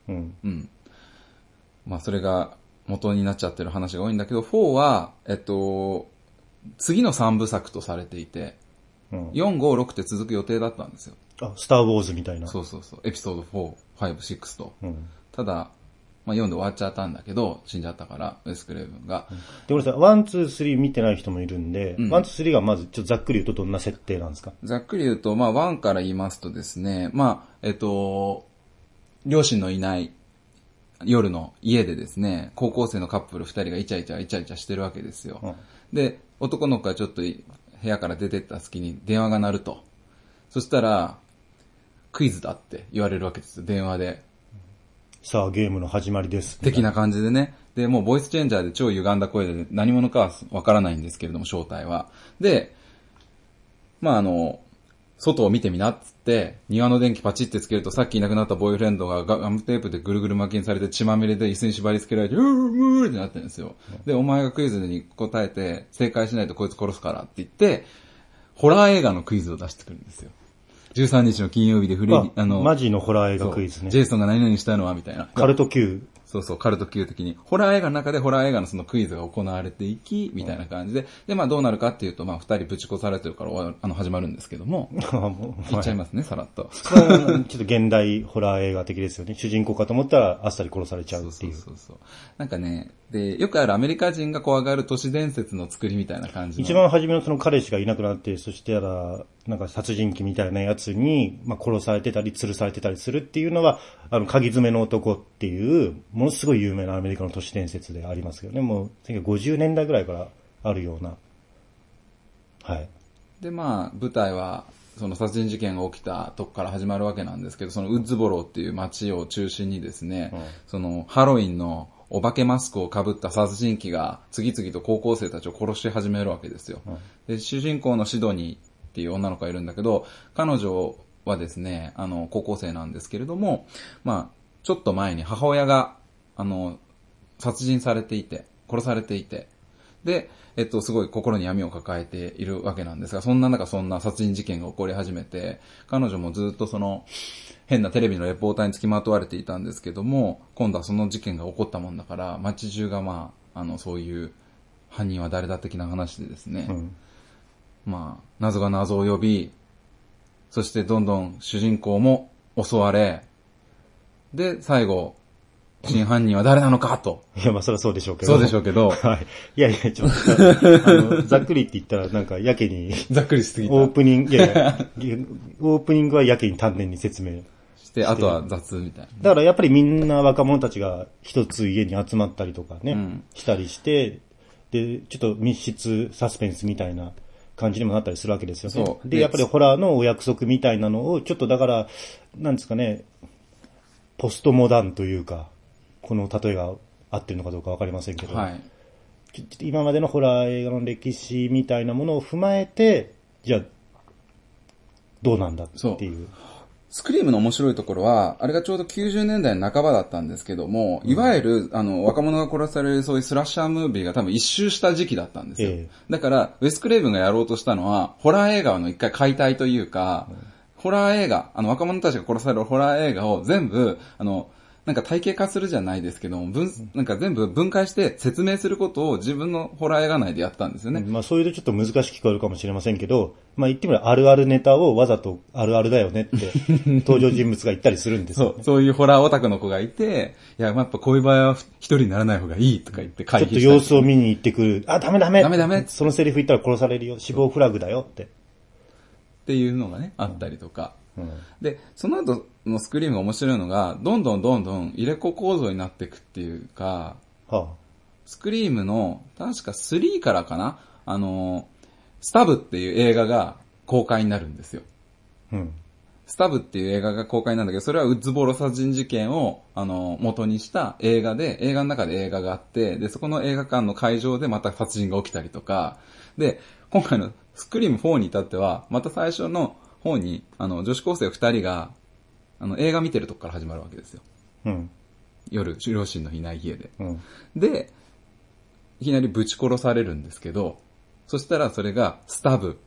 まあ、それが元になっちゃってる話が多いんだけど、4は、次の3部作とされていて、4、5、6って続く予定だったんですよ。 スターウォーズみたいな。 そう。エピソード4、5、6と。ただ、まあ、4で終わっちゃったんだけど、死んじゃったから、ウェス・クレイブンが。 で、これさ、1、2、3見てない人もいるんで、1、2、3がまず、ちょっとざっくり言うとどんな設定なんですか？ ざっくり言うと、まあ、1から言いますとですね、まあ、両親のいない夜の家でですね、高校生のカップル2人がイチャイチャしてるわけですよ。で、男の子がちょっと部屋から出てった隙に電話が鳴ると。そしたら、クイズだって言われるわけですよ、電話で。 さあ、ゲームの始まりです。 的な感じでね。で、もうボイスチェンジャーで超歪んだ声で何者かはわからないんですけれども、正体は。で、まあ外を見てみなっつって、庭の電気パチってつけるとさっきいなくなったボーイフレンドがガムテープでぐるぐる巻きにされて血まみれで椅子に縛り付けられて、うーってなってるんですよ。で、お前がクイズに答えて正解しないとこいつ殺すからって言って、ホラー映画のクイズを出してくるんですよ。13日の金曜日でマジのホラー映画クイズね。 ジェイソンが何々したのはみたいな。 カルト Q。 そう、カルト Q 的に。ホラー映画の中でホラー映画のそのクイズが行われていき、みたいな感じで。で、まあどうなるかっていうと、まあ二人ぶち殺されてるから始まるんですけども。言っちゃいますね、さらっと。 ちょっと現代ホラー映画的ですよね。主人公かと思ったらあっさり殺されちゃうっていう。 そう。なんかね、で、よくあるアメリカ人が怖がる都市伝説の作りみたいな感じの。 一番初めのその彼氏がいなくなって、そしたら、なんか殺人鬼みたいなやつに、まあ殺されてたり、吊るされてたりするっていうのは、鍵爪の男っていう、ものすごい有名なアメリカの都市伝説でありますけどね。もう、1950年代ぐらいからあるような。はい。 で、まあ、舞台は、その殺人事件が起きたとこから始まるわけなんですけど、そのウッズボローっていう街を中心にですね、そのハロウィンのお化けマスクを被った殺人鬼が次々と高校生たちを殺し始めるわけですよ。で、主人公のシドニーっていう女の子がいるんだけど、彼女はですね、高校生なんですけれども、まあ、ちょっと前に母親が、殺人されていて、殺されていて、で、すごい心に闇を抱えているわけなんですが、そんな中そんな殺人事件が起こり始めて、彼女もずっとその、変なテレビのレポーターにつきまとわれていたんですけども、今度はその事件が起こったもんだから、街中がまあ、そういう犯人は誰だ的な話でですね、 うん。 まあ、謎が謎を呼び、そしてどんどん主人公も襲われ、で、最後、真犯人は誰なのかと。 いや、まあ、そりゃそうでしょうけど。 そうでしょうけど、 はい。いやいや、ちょっと、ざっくりって言ったら、なんか、やけに、 ざっくりしすぎた。 オープニング、いやいや、オープニングはやけに丹念に説明。 して、あとは雑みたいな。 だからやっぱりみんな若者たちが一つ家に集まったりとかね、したりして、で、ちょっと密室サスペンスみたいな感じにもなったりするわけですよね。 そうで、やっぱりホラーのお約束みたいなのを、ちょっとだから、なんですかね、ポストモダンというか、この例えが合ってるのかどうかわかりませんけど、 はい。 今までのホラー映画の歴史みたいなものを踏まえて、じゃあ、どうなんだっていう。 スクリームの面白いところは、あれがちょうど90年代の半ばだったんですけども、いわゆる、若者が殺されるそういうスラッシャームービーが多分一周した時期だったんですよ。だから、ウェス・クレイブンがやろうとしたのは、ホラー映画の一回解体というか、ホラー映画、若者たちが殺されるホラー映画を全部、なんか体系化するじゃないですけども、なんか全部分解して説明することを自分のホラー映画内でやったんですよね。 まあそういうとちょっと難しく聞こえるかもしれませんけど、まあ言ってみればあるあるネタをわざとあるあるだよねって登場人物が言ったりするんですよ、ね。 そういうホラーオタクの子がいて、いや、やっぱこういう場合は一人にならない方がいいとか言って回避したり。 ちょっと様子を見に行ってくる。あ、ダメ。 ダメ。 そのセリフ言ったら殺されるよ。死亡フラグだよって。 っていうのがね、あったりとか。 うん、 で、その後のスクリームが面白いのが、どんどん入れ子構造になっていくっていうか、スクリームの、確か3からかな、スタブっていう映画が公開になるんですよ。 うん、 スタブっていう映画が公開なんだけど、それはウッズボロ殺人事件を、元にした映画で、映画の中で映画があって、で、そこの映画館の会場でまた殺人が起きたりとか、で、今回のスクリーム4に至っては、また最初の方に、女子高生2人が、映画見てるとこから始まるわけですよ。 うん、 夜、両親のいない家で。 うん、 で、いきなりぶち殺されるんですけど、そしたらそれが、スタブ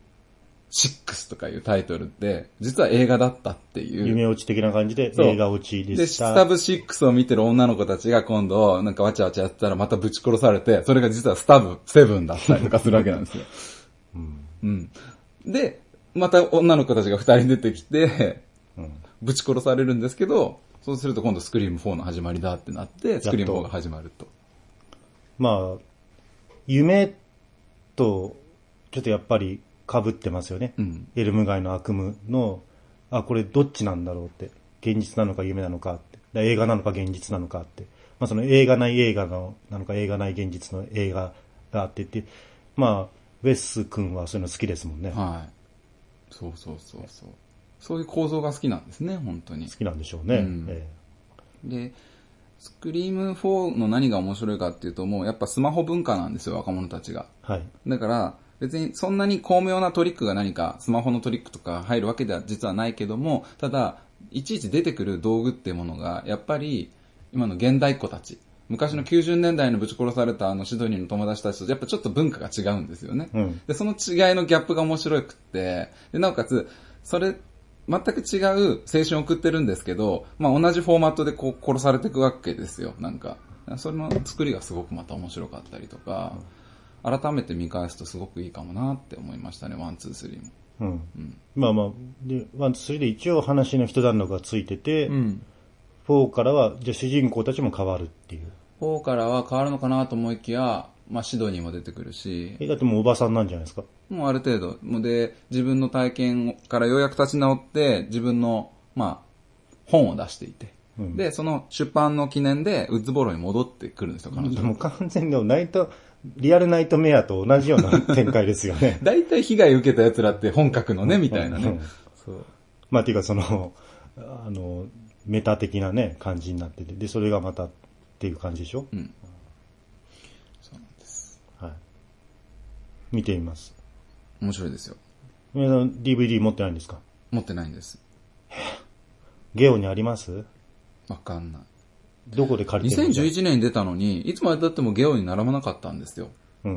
6とかいうタイトルで、実は映画だったっていう。 夢落ち的な感じで映画落ちでした。 で、スタブ6を見てる女の子たちが今度、なんかわちゃわちゃやってたらまたぶち殺されて、それが実はスタブ7だったりとかするわけなんですよ。うん。で、また女の子たちが2人出てきて、ぶち殺されるんですけど、そうすると今度スクリーム4の始まりだってなって、スクリーム4が始まると。 まあ、夢と、ちょっとやっぱり被ってますよね。エルム街の悪夢の、これどっちなんだろうって。現実なのか夢なのかって。映画なのか現実なのかって。まあその映画ない映画なのか映画ない現実の映画があってって。まあ、ウェス君はそういうの好きですもんね。 はい。そう。そういう構造が好きなんですね、本当に。 好きなんでしょうね。 で、スクリーム4の何が面白いかっていうと、もうやっぱスマホ文化なんですよ、若者たちが。 はい。 だから、別にそんなに巧妙なトリックが何か、スマホのトリックとか入るわけでは実はないけども、ただ、いちいち出てくる道具っていうものが、やっぱり、今の現代っ子たち、昔の90年代のぶち殺されたシドニーの友達たちと、やっぱちょっと文化が違うんですよね。で、その違いのギャップが面白くって、で、なおかつ、それ、全く違う青春を送ってるんですけど、まあ同じフォーマットでこう殺されていくわけですよ、なんか。それの作りがすごくまた面白かったりとか、改めて見返すとすごくいいかもなって思いましたね、1、2、3も。 まあまあ、で、1、2、3で一応話の一段落がついてて、4からは、じゃあ主人公たちも変わるっていう。 4からは変わるのかなと思いきや、まあシドニーも出てくるし。 だってもうおばさんなんじゃないですか。 もうある程度。で、自分の体験からようやく立ち直って、自分の、まあ、本を出していて。で、その出版の記念で、ウッズボロに戻ってくるんですよ、彼女。 もう完全にリアルナイトメアと同じような展開ですよね。 大体被害受けた奴らって本書くのね、みたいなね。 そう。まあ、っていうかメタ的なね、感じになってて、で、それがまたっていう感じでしょ？ そうなんです。 はい。見てみます。 面白いですよ。 皆さん DVD 持ってないんですか？ 持ってないんです。 ゲオにあります？ わかんない。 どこで借りてるんですか ？2011年に出たのに、いつまで経ってもゲオに並ばなかったんですよ。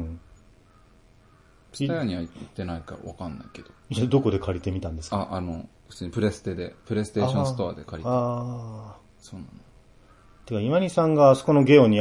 スタヤには行ってないからわかんないけど。 じゃあどこで借りてみたんですか？ 普通にプレイステーションストアで借りて。そうなの。 てか、今にさんがあそこのゲオにあるっ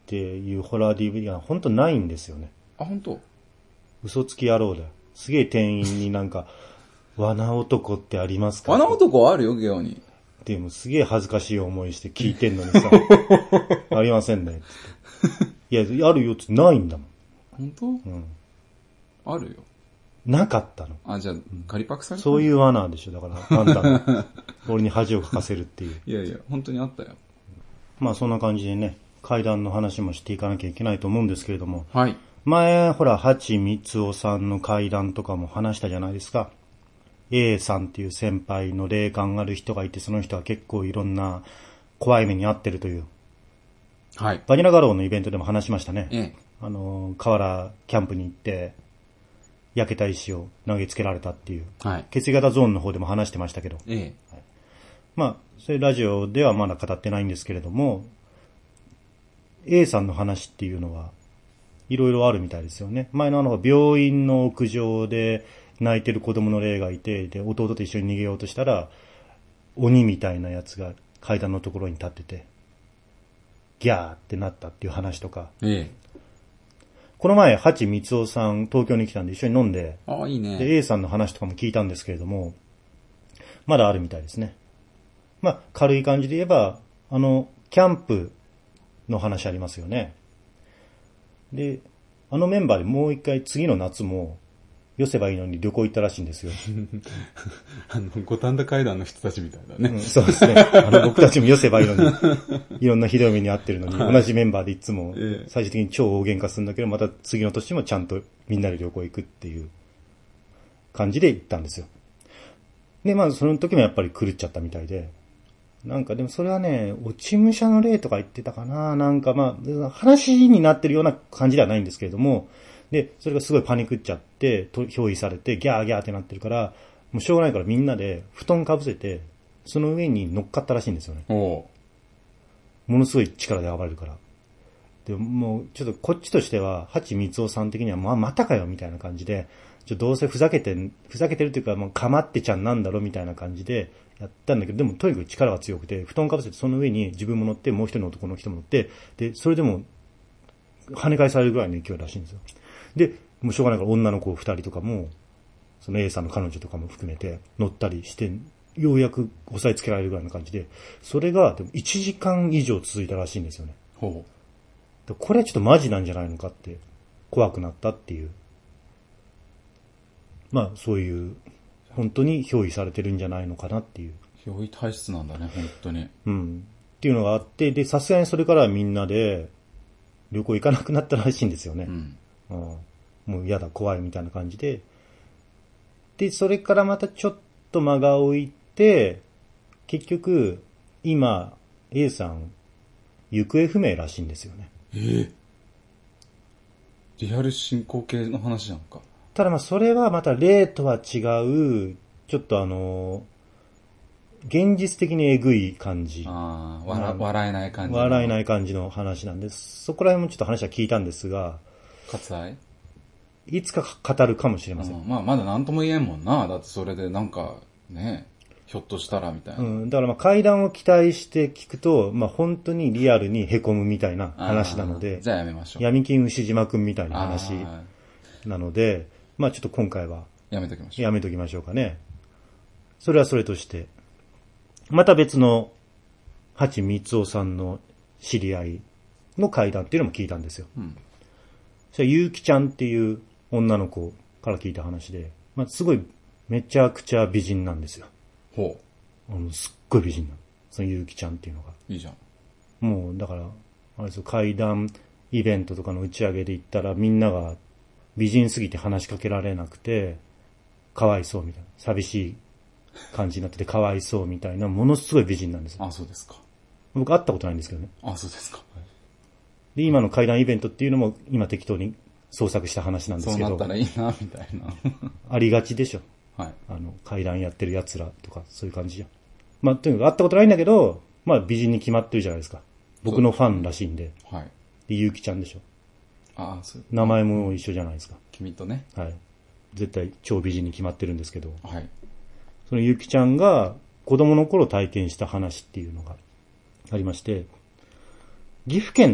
っていうホラー DVD が本当ないんですよね。 あ、本当？ 嘘つき野郎だよ。すげえ店員になんか、罠男ってありますか？ 罠男あるよ、ゲオに。 でもすげえ恥ずかしい思いして聞いてんのにさ、ありませんね、つって。いや、あるよってないんだもん。 本当？うん。あるよ。 なかったの。 あ、じゃあ、仮パクされた？ そういう罠でしょ、だから、あんたの。俺に恥をかかせるっていう。 いやいや、本当にあったよ。 まあそんな感じでね、怪談の話もしていかなきゃいけないと思うんですけれども。 はい。 前、ほら、八光夫さんの怪談とかも話したじゃないですか。A さんっていう先輩の霊感がある人がいて、その人は結構いろんな怖い目に遭ってるという。 はい。 バニラガローのイベントでも話しましたね。 ええ。 河原キャンプに行って、焼けた石を投げつけられたっていう。 はい。 血液型ゾーンの方でも話してましたけど。 ええ。 はい、まあ、それラジオではまだ語ってないんですけれども、A さんの話っていうのは、いろいろあるみたいですよね。前の病院の屋上で泣いてる子供の霊がいて、で、弟と一緒に逃げようとしたら、鬼みたいなやつが階段のところに立ってて、ギャーってなったっていう話とか。 ええ。 この前、八光夫さん東京に来たんで一緒に飲んで、 ああ、いいね。 で、A さんの話とかも聞いたんですけれども、まだあるみたいですね。まあ、軽い感じで言えば、キャンプの話ありますよね。で、メンバーでもう一回次の夏も、寄せばいいのに旅行行ったらしいんですよ。 五反田階段の人たちみたいだね。 うん、そうですね。僕たちも寄せばいいのに、いろんなひどい目に遭ってるのに、同じメンバーでいつも、最終的に超大喧嘩するんだけど、また次の年もちゃんとみんなで旅行行くっていう感じで行ったんですよ。で、まあその時もやっぱり狂っちゃったみたいで、なんかでもそれはね、落ち武者の例とか言ってたかな。なんかまあ、話になってるような感じではないんですけれども、で、それがすごいパニクっちゃって、憑依されて、ギャーギャーってなってるから、もうしょうがないからみんなで布団かぶせて、その上に乗っかったらしいんですよね。ものすごい力で暴れるから。でもう、ちょっとこっちとしては、八光夫さん的には、またかよ、みたいな感じで、どうせふざけてるっていうか、もうかまってちゃんなんだろ、みたいな感じでやったんだけど、でもとにかく力が強くて、布団かぶせてその上に自分も乗って、もう一人の男の人も乗って、で、それでも、跳ね返されるぐらいの勢いらしいんですよ。で、もうしょうがないから女の子二人とかも、その A さんの彼女とかも含めて乗ったりして、ようやく押さえつけられるぐらいの感じで、それがでも1時間以上続いたらしいんですよね。 ほう。これはちょっとマジなんじゃないのかって怖くなったっていう。まあそういう本当に憑依されてるんじゃないのかなっていう。 憑依体質なんだね、本当に。 うん。っていうのがあって、で、さすがにそれからみんなで旅行行かなくなったらしいんですよね。もう嫌だ、怖いみたいな感じで。で、それからまたちょっと間が置いて、結局、今、A さん、行方不明らしいんですよね。 リアル進行形の話なのか。 ただまあそれはまた例とは違う、ちょっと現実的にえぐい感じ。 笑えない感じ。 笑えない感じの話なんです。そこら辺もちょっと話は聞いたんですが、 割愛？ いつか語るかもしれません。 まだ何とも言えんもんな。だってそれでなんか、ね、ひょっとしたらみたいな。 だからまあ怪談を期待して聞くと、まあ本当にリアルに凹むみたいな話なので、 じゃあやめましょう。 闇金牛島くんみたいな話なので、まあちょっと今回はやめときましょう。 やめときましょうかね。それはそれとして、また別の八光夫さんの知り合いの怪談っていうのも聞いたんですよ。それゆうきちゃんっていう女の子から聞いた話で、まあ、すごいめちゃくちゃ美人なんですよ。 ほう。すっごい美人なの。そのゆうきちゃんっていうのが。 いいじゃん。 もうだから、あれですよ、怪談イベントとかの打ち上げで行ったらみんなが美人すぎて話しかけられなくて、かわいそうみたいな。寂しい感じになっててかわいそうみたいな、ものすごい美人なんですよ。 あ、そうですか。 僕会ったことないんですけどね。 あ、そうですか。 で、今の怪談イベントっていうのも今適当に創作した話なんですけど。 そうなったらいいな、みたいな。 ありがちでしょ。 はい。 怪談やってる奴らとか、そういう感じじゃん。まあ、とにかく会ったことないんだけど、まあ美人に決まってるじゃないですか。僕のファンらしいんで。 はい。 で、ゆうきちゃんでしょ。 ああ、そう。 名前も一緒じゃないですか。 君とね。 はい。絶対超美人に決まってるんですけど。 はい。 そのゆうきちゃんが子供の頃体験した話っていうのがありまして、岐阜県の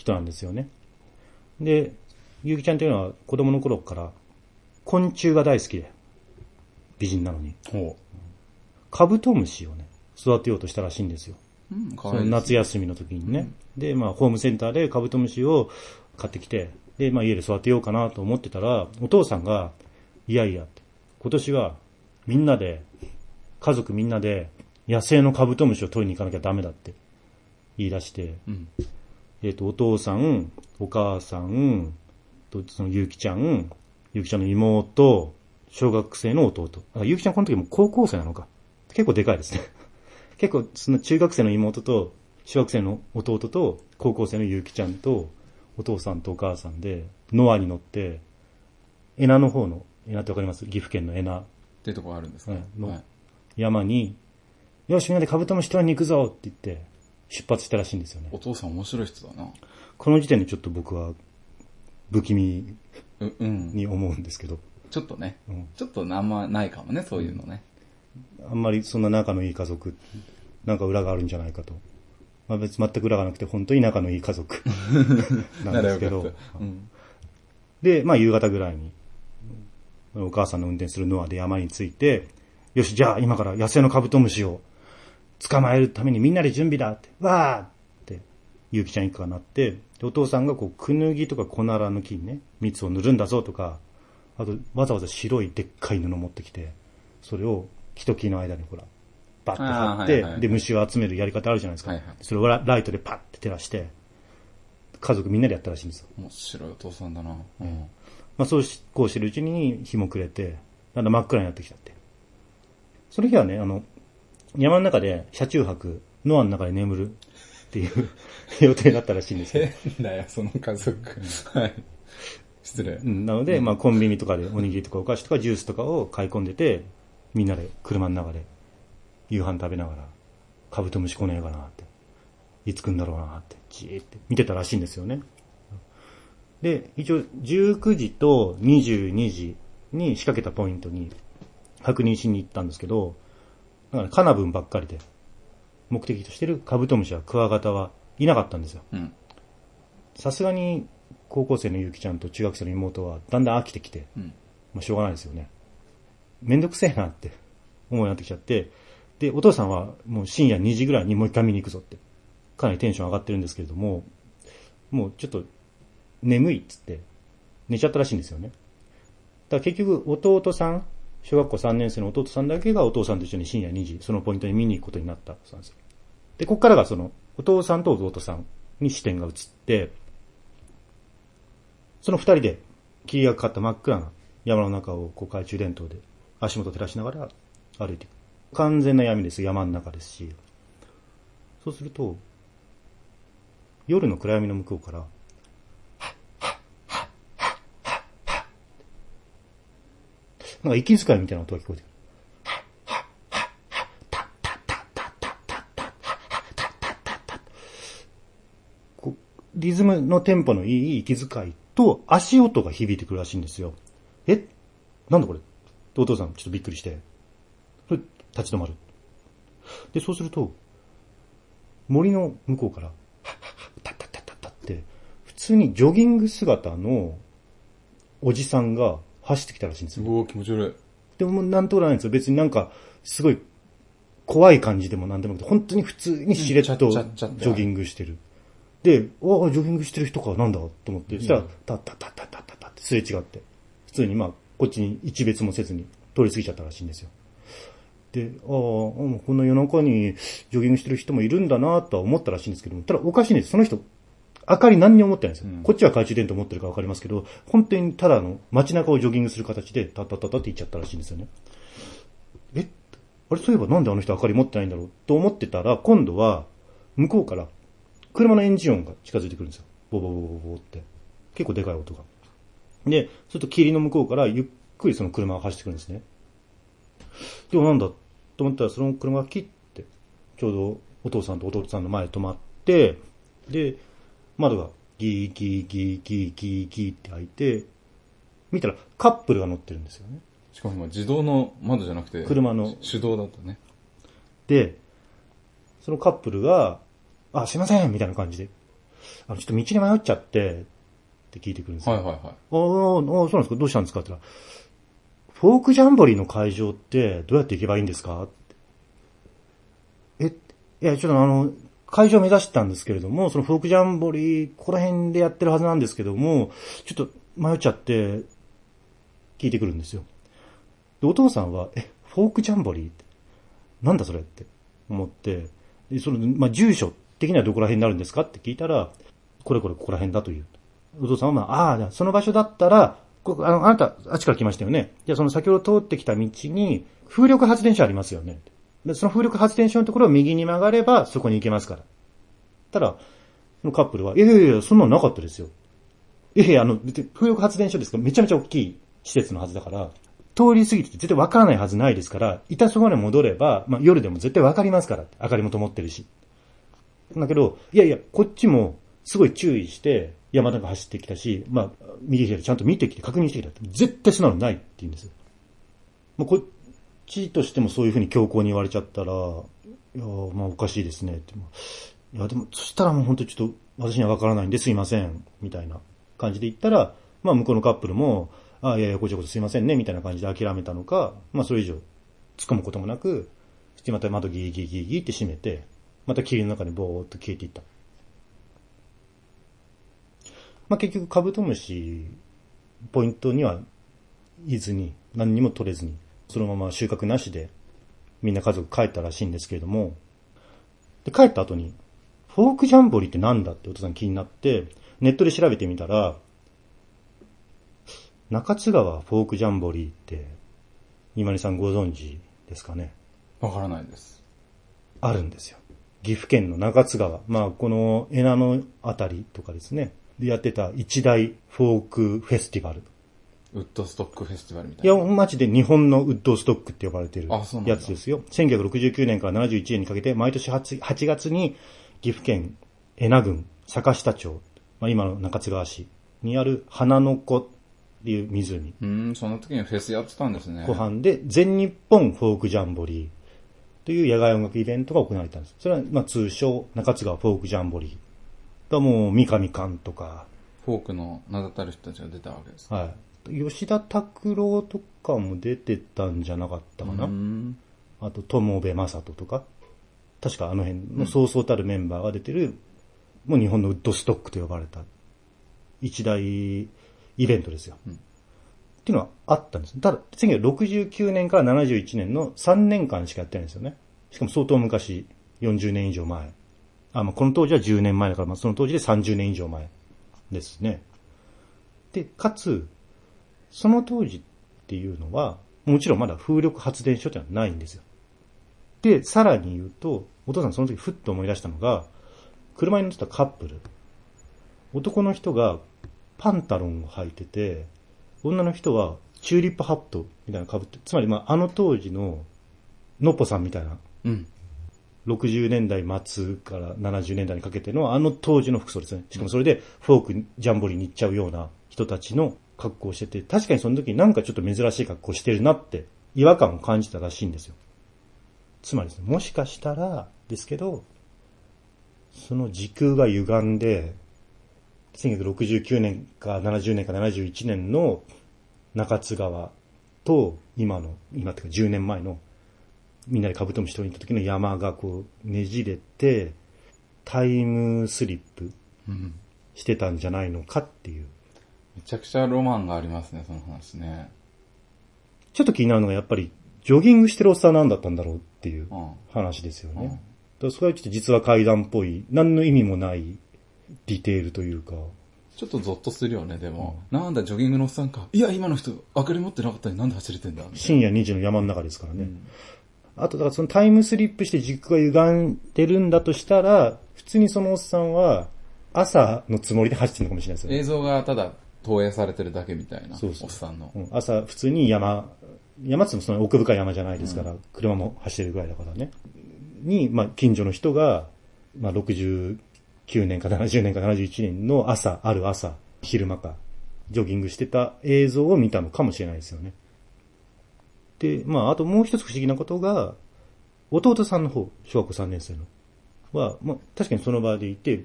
人なんですよね。で、ゆうきちゃんというのは子供の頃から昆虫が大好きで、美人なのに。カブトムシをね、育てようとしたらしいんですよ。その夏休みの時にね。で、まあ、ホームセンターでカブトムシを買ってきて、で、まあ、家で育てようかなと思ってたら、お父さんが、いやいや、今年はみんなで、家族みんなで野生のカブトムシを取りに行かなきゃダメだって言い出して、お父さん、お母さん、そのゆうきちゃんの妹、小学生の弟。ゆうきちゃんこの時も高校生なのか。結構でかいですね。結構その中学生の妹と小学生の弟と高校生のゆうきちゃんとお父さんとお母さんでノアに乗って恵那の方の、恵那ってわかります？岐阜県の恵那。 っていうところあるんですか？ の山に、よしみんなでカブトムシ取りに行くぞって言って出発したらしいんですよね。 お父さん面白い人だな。 この時点でちょっと僕は不気味に思うんですけど。 ちょっとね、ちょっとあんまないかもね、そういうのね。 あんまりそんな仲のいい家族、なんか裏があるんじゃないかと。まあ別に全く裏がなくて本当に仲のいい家族なんですけど。で、まあ夕方ぐらいに、お母さんの運転するノアで山に着いて、よし、じゃあ今から野生のカブトムシを捕まえるためにみんなで準備だって、わーって、ゆうきちゃん一家がなって、でお父さんがこう、クヌギとかコナラの木にね、蜜を塗るんだぞとか、あと、わざわざ白いでっかい布持ってきて、それを木と木の間にほら、バッて貼って、で、虫を集めるやり方あるじゃないですか。それをライトでパッて照らして、家族みんなでやったらしいんですよ。 面白いお父さんだな。 まあこうしてるうちに日も暮れて、だんだん真っ暗になってきちゃって。その日はね、山の中で車中泊、ノアの中で眠るっていう予定だったらしいんですよ。 変だよ、その家族。はい。失礼。 なので、まあコンビニとかでおにぎりとかお菓子とかジュースとかを買い込んでて、みんなで車の中で夕飯食べながら、カブトムシ来ねえかなって、いつ来んだろうなって、じーって見てたらしいんですよね。で、一応19時と22時に仕掛けたポイントに確認しに行ったんですけど、だからカナブンばっかりで、目的としてるカブトムシやクワガタはいなかったんですよ。さすがに高校生のゆうきちゃんと中学生の妹はだんだん飽きてきて、まあしょうがないですよね。めんどくせえなって思うようになってきちゃって、で、お父さんはもう深夜2時ぐらいにもう一回見に行くぞって、かなりテンション上がってるんですけれども、もうちょっと眠いっつって寝ちゃったらしいんですよね。だから結局弟さん、小学校3年生の弟さんだけがお父さんと一緒に深夜2時、そのポイントに見に行くことになったそうなんですよ。で、こっからがそのお父さんと弟さんに視点が移って、その二人で霧がかかった真っ暗な山の中をこう懐中電灯で足元照らしながら歩いていく。完全な闇です。山の中ですし。そうすると、夜の暗闇の向こうから、なんか息遣いみたいな音が聞こえてくる。こうリズムのテンポのいい息遣いと足音が響いてくるらしいんですよ。なんだこれ？お父さんちょっとびっくりして、それ立ち止まる。で、そうすると、森の向こうから、タッタッタッタッタッって、普通にジョギング姿のおじさんが走ってきたらしいんですよ。 うわ、気持ち悪い。 でもなんともないんですよ。別になんか、すごい怖い感じでもなんでもなくて、本当に普通にしれっとジョギングしてる。で、ジョギングしてる人かなんだと思って、そしたら、タッタッタッタッタッタッタってすれ違って、普通にまあ、こっちに一別もせずに通り過ぎちゃったらしいんですよ。で、こんな夜中にジョギングしてる人もいるんだなとは思ったらしいんですけども、ただおかしいんです。その人、明かり何にも持ってないんですよ。こっちは懐中電灯持ってるか分かりますけど、本当にただの街中をジョギングする形で、タッタッタッタって行っちゃったらしいんですよね。あれそういえばなんであの人明かり持ってないんだろうと思ってたら、今度は、向こうから、車のエンジン音が近づいてくるんですよ。ボボボボボボって。結構でかい音が。で、それと霧の向こうからゆっくりその車が走ってくるんですね。でもなんだと思ったらその車が切って、ちょうどお父さんと弟さんの前に止まって、で、窓がギーギーギーギーギーギーって開いて、見たらカップルが乗ってるんですよね。 しかも自動の窓じゃなくて、 車の手動だったね。 で、そのカップルが、すいませんみたいな感じで、 ちょっと道に迷っちゃって、って聞いてくるんですよ。 はいはいはい。 そうなんですか、どうしたんですかって言ったら、フォークジャンボリーの会場ってどうやって行けばいいんですか？いや、ちょっと会場を目指してたんですけれども、そのフォークジャンボリー、ここら辺でやってるはずなんですけども、ちょっと迷っちゃって、聞いてくるんですよ。で、お父さんは、フォークジャンボリーって、なんだそれって思って、で住所的にはどこら辺になるんですかって聞いたら、ここら辺だという。お父さんは、じゃあその場所だったら、あなた、あっちから来ましたよね。じゃあその先ほど通ってきた道に、風力発電所ありますよね。で、その風力発電所のところを右に曲がれば、そこに行けますから。ただ、そのカップルは、いや、そんなのなかったですよ。風力発電所ですから、めちゃめちゃ大きい施設のはずだから、通り過ぎてて絶対分からないはずないですから、一旦そこまで戻れば、夜でも絶対分かりますから。明かりも灯ってるし。だけど、いや、こっちも、すごい注意して、山中走ってきたし、右左ちゃんと見てきて確認してきたって。絶対そんなのないって言うんですよ。こっちとしてもそういうふうに強硬に言われちゃったら、おかしいですねって。でも、そしたらもう本当にちょっと私には分からないんですいません、みたいな感じで言ったら、向こうのカップルも、こちらこそすいませんね、みたいな感じで諦めたのか、それ以上突っ込むこともなく、また窓ギーギーギーギーって閉めて、また霧の中にボーっと消えていった。結局カブトムシ、ポイントにはいずに、何にも取れずに、そのまま収穫なしで、みんな家族帰ったらしいんですけれども、で、帰った後に、フォークジャンボリーってなんだってお父さん気になって、ネットで調べてみたら、中津川フォークジャンボリーって、今根さんご存知ですかね？ わからないです。 あるんですよ。岐阜県の中津川。この江名のあたりとかですね。でやってた一大フォークフェスティバル。 ウッドストックフェスティバルみたいな。 いや、マジで日本のウッドストックって呼ばれてるやつですよ。 1969 年から71年にかけて、毎年8月に岐阜県江名郡坂下町、今の中津川市にある花の子っていう湖。 その時にフェスやってたんですね。 湖畔で全日本フォークジャンボリーという野外音楽イベントが行われたんです。それは通称中津川フォークジャンボリー。もう三上寛とか。 フォークの名だたる人たちが出たわけです。 はい。吉田拓郎とかも出てたんじゃなかったかな。あと、友部正人とか。確かあの辺のそうそうたるメンバーが出てる、もう日本のウッドストックと呼ばれた一大イベントですよ。っていうのはあったんです。ただ、1969年から71年の3年間しかやってないんですよね。しかも相当昔、40年以上前。この当時は10年前だから、その当時で30年以上前ですね。で、かつ、その当時っていうのは、もちろんまだ風力発電所ってのはないんですよ。で、さらに言うと、お父さんその時ふっと思い出したのが、車に乗ってたカップル。男の人がパンタロンを履いてて、女の人はチューリップハットみたいなの被って、つまりあの当時ののっぽさんみたいな、60年代末から70年代にかけてのあの当時の服装ですね。しかもそれでフォークジャンボリーに行っちゃうような人たちの格好をしてて、確かにその時になんかちょっと珍しい格好してるなって違和感を感じたらしいんですよ。つまりですね、もしかしたらですけど、その時空が歪んで、1969年か70年か71年の中津川と今っていうか10年前のみんなでカブトムシ取りに行った時の山がこうねじれてタイムスリップしてたんじゃないのかっていう。 めちゃくちゃロマンがありますね、その話ね。 ちょっと気になるのがやっぱりジョギングしてるおっさんなんだったんだろうっていう話ですよね。だからそれはちょっと実は怪談っぽい、何の意味もないディテールというか。 ちょっとゾッとするよね、でも。なんだ、ジョギングのおっさんか。いや、今の人、明かり持ってなかったのになんで走れてんだ。 深夜2時の山の中ですからね。あと、だからそのタイムスリップして軸が歪んでるんだとしたら、普通にそのおっさんは朝のつもりで走ってるのかもしれないですよね。 映像がただ投影されてるだけみたいな。そうそうおっさんの。 朝、普通に山ってもその奥深い山じゃないですから、車も走れるぐらいだからね。近所の人が、69年か70年か71年のある朝、昼間か、ジョギングしてた映像を見たのかもしれないですよね。で、あともう一つ不思議なことが、弟さんの方、小学校3年生のは、確かにその場でいて、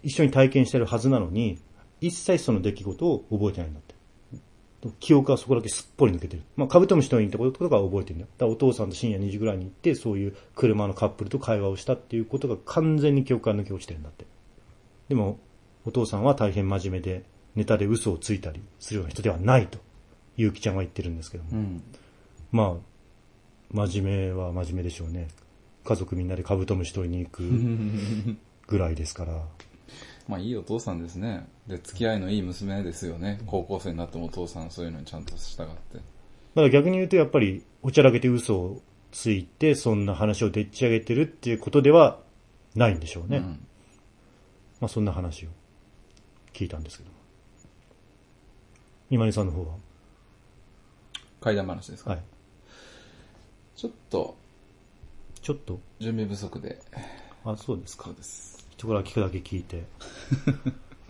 一緒に体験してるはずなのに、一切その出来事を覚えてないんだって。記憶はそこだけすっぽり抜けてる。まあ、カブトムシ取りに行ったこととかは覚えてるんだよ。だからお父さんと深夜2時ぐらいに行って、そういう車のカップルと会話をしたっていうことが完全に記憶から抜け落ちてるんだって。でも、お父さんは大変真面目で、ネタで嘘をついたりするような人ではないと、ゆうきちゃんは言ってるんですけども。 うん、 まあ、真面目は真面目でしょうね。家族みんなでカブトムシ取りに行くぐらいですから。 まあいいお父さんですね。で、付き合いのいい娘ですよね。高校生になってもお父さんそういうのにちゃんと従って。 だから逆に言うとやっぱりおちゃらけて嘘をついてそんな話をでっち上げてるっていうことではないんでしょうね。まあそんな話を聞いたんですけど。今井さんの方は怪談話ですか？ はい。 ちょっと準備不足で。 あ、そうですか。 そうです。 人から聞くだけ聞いて。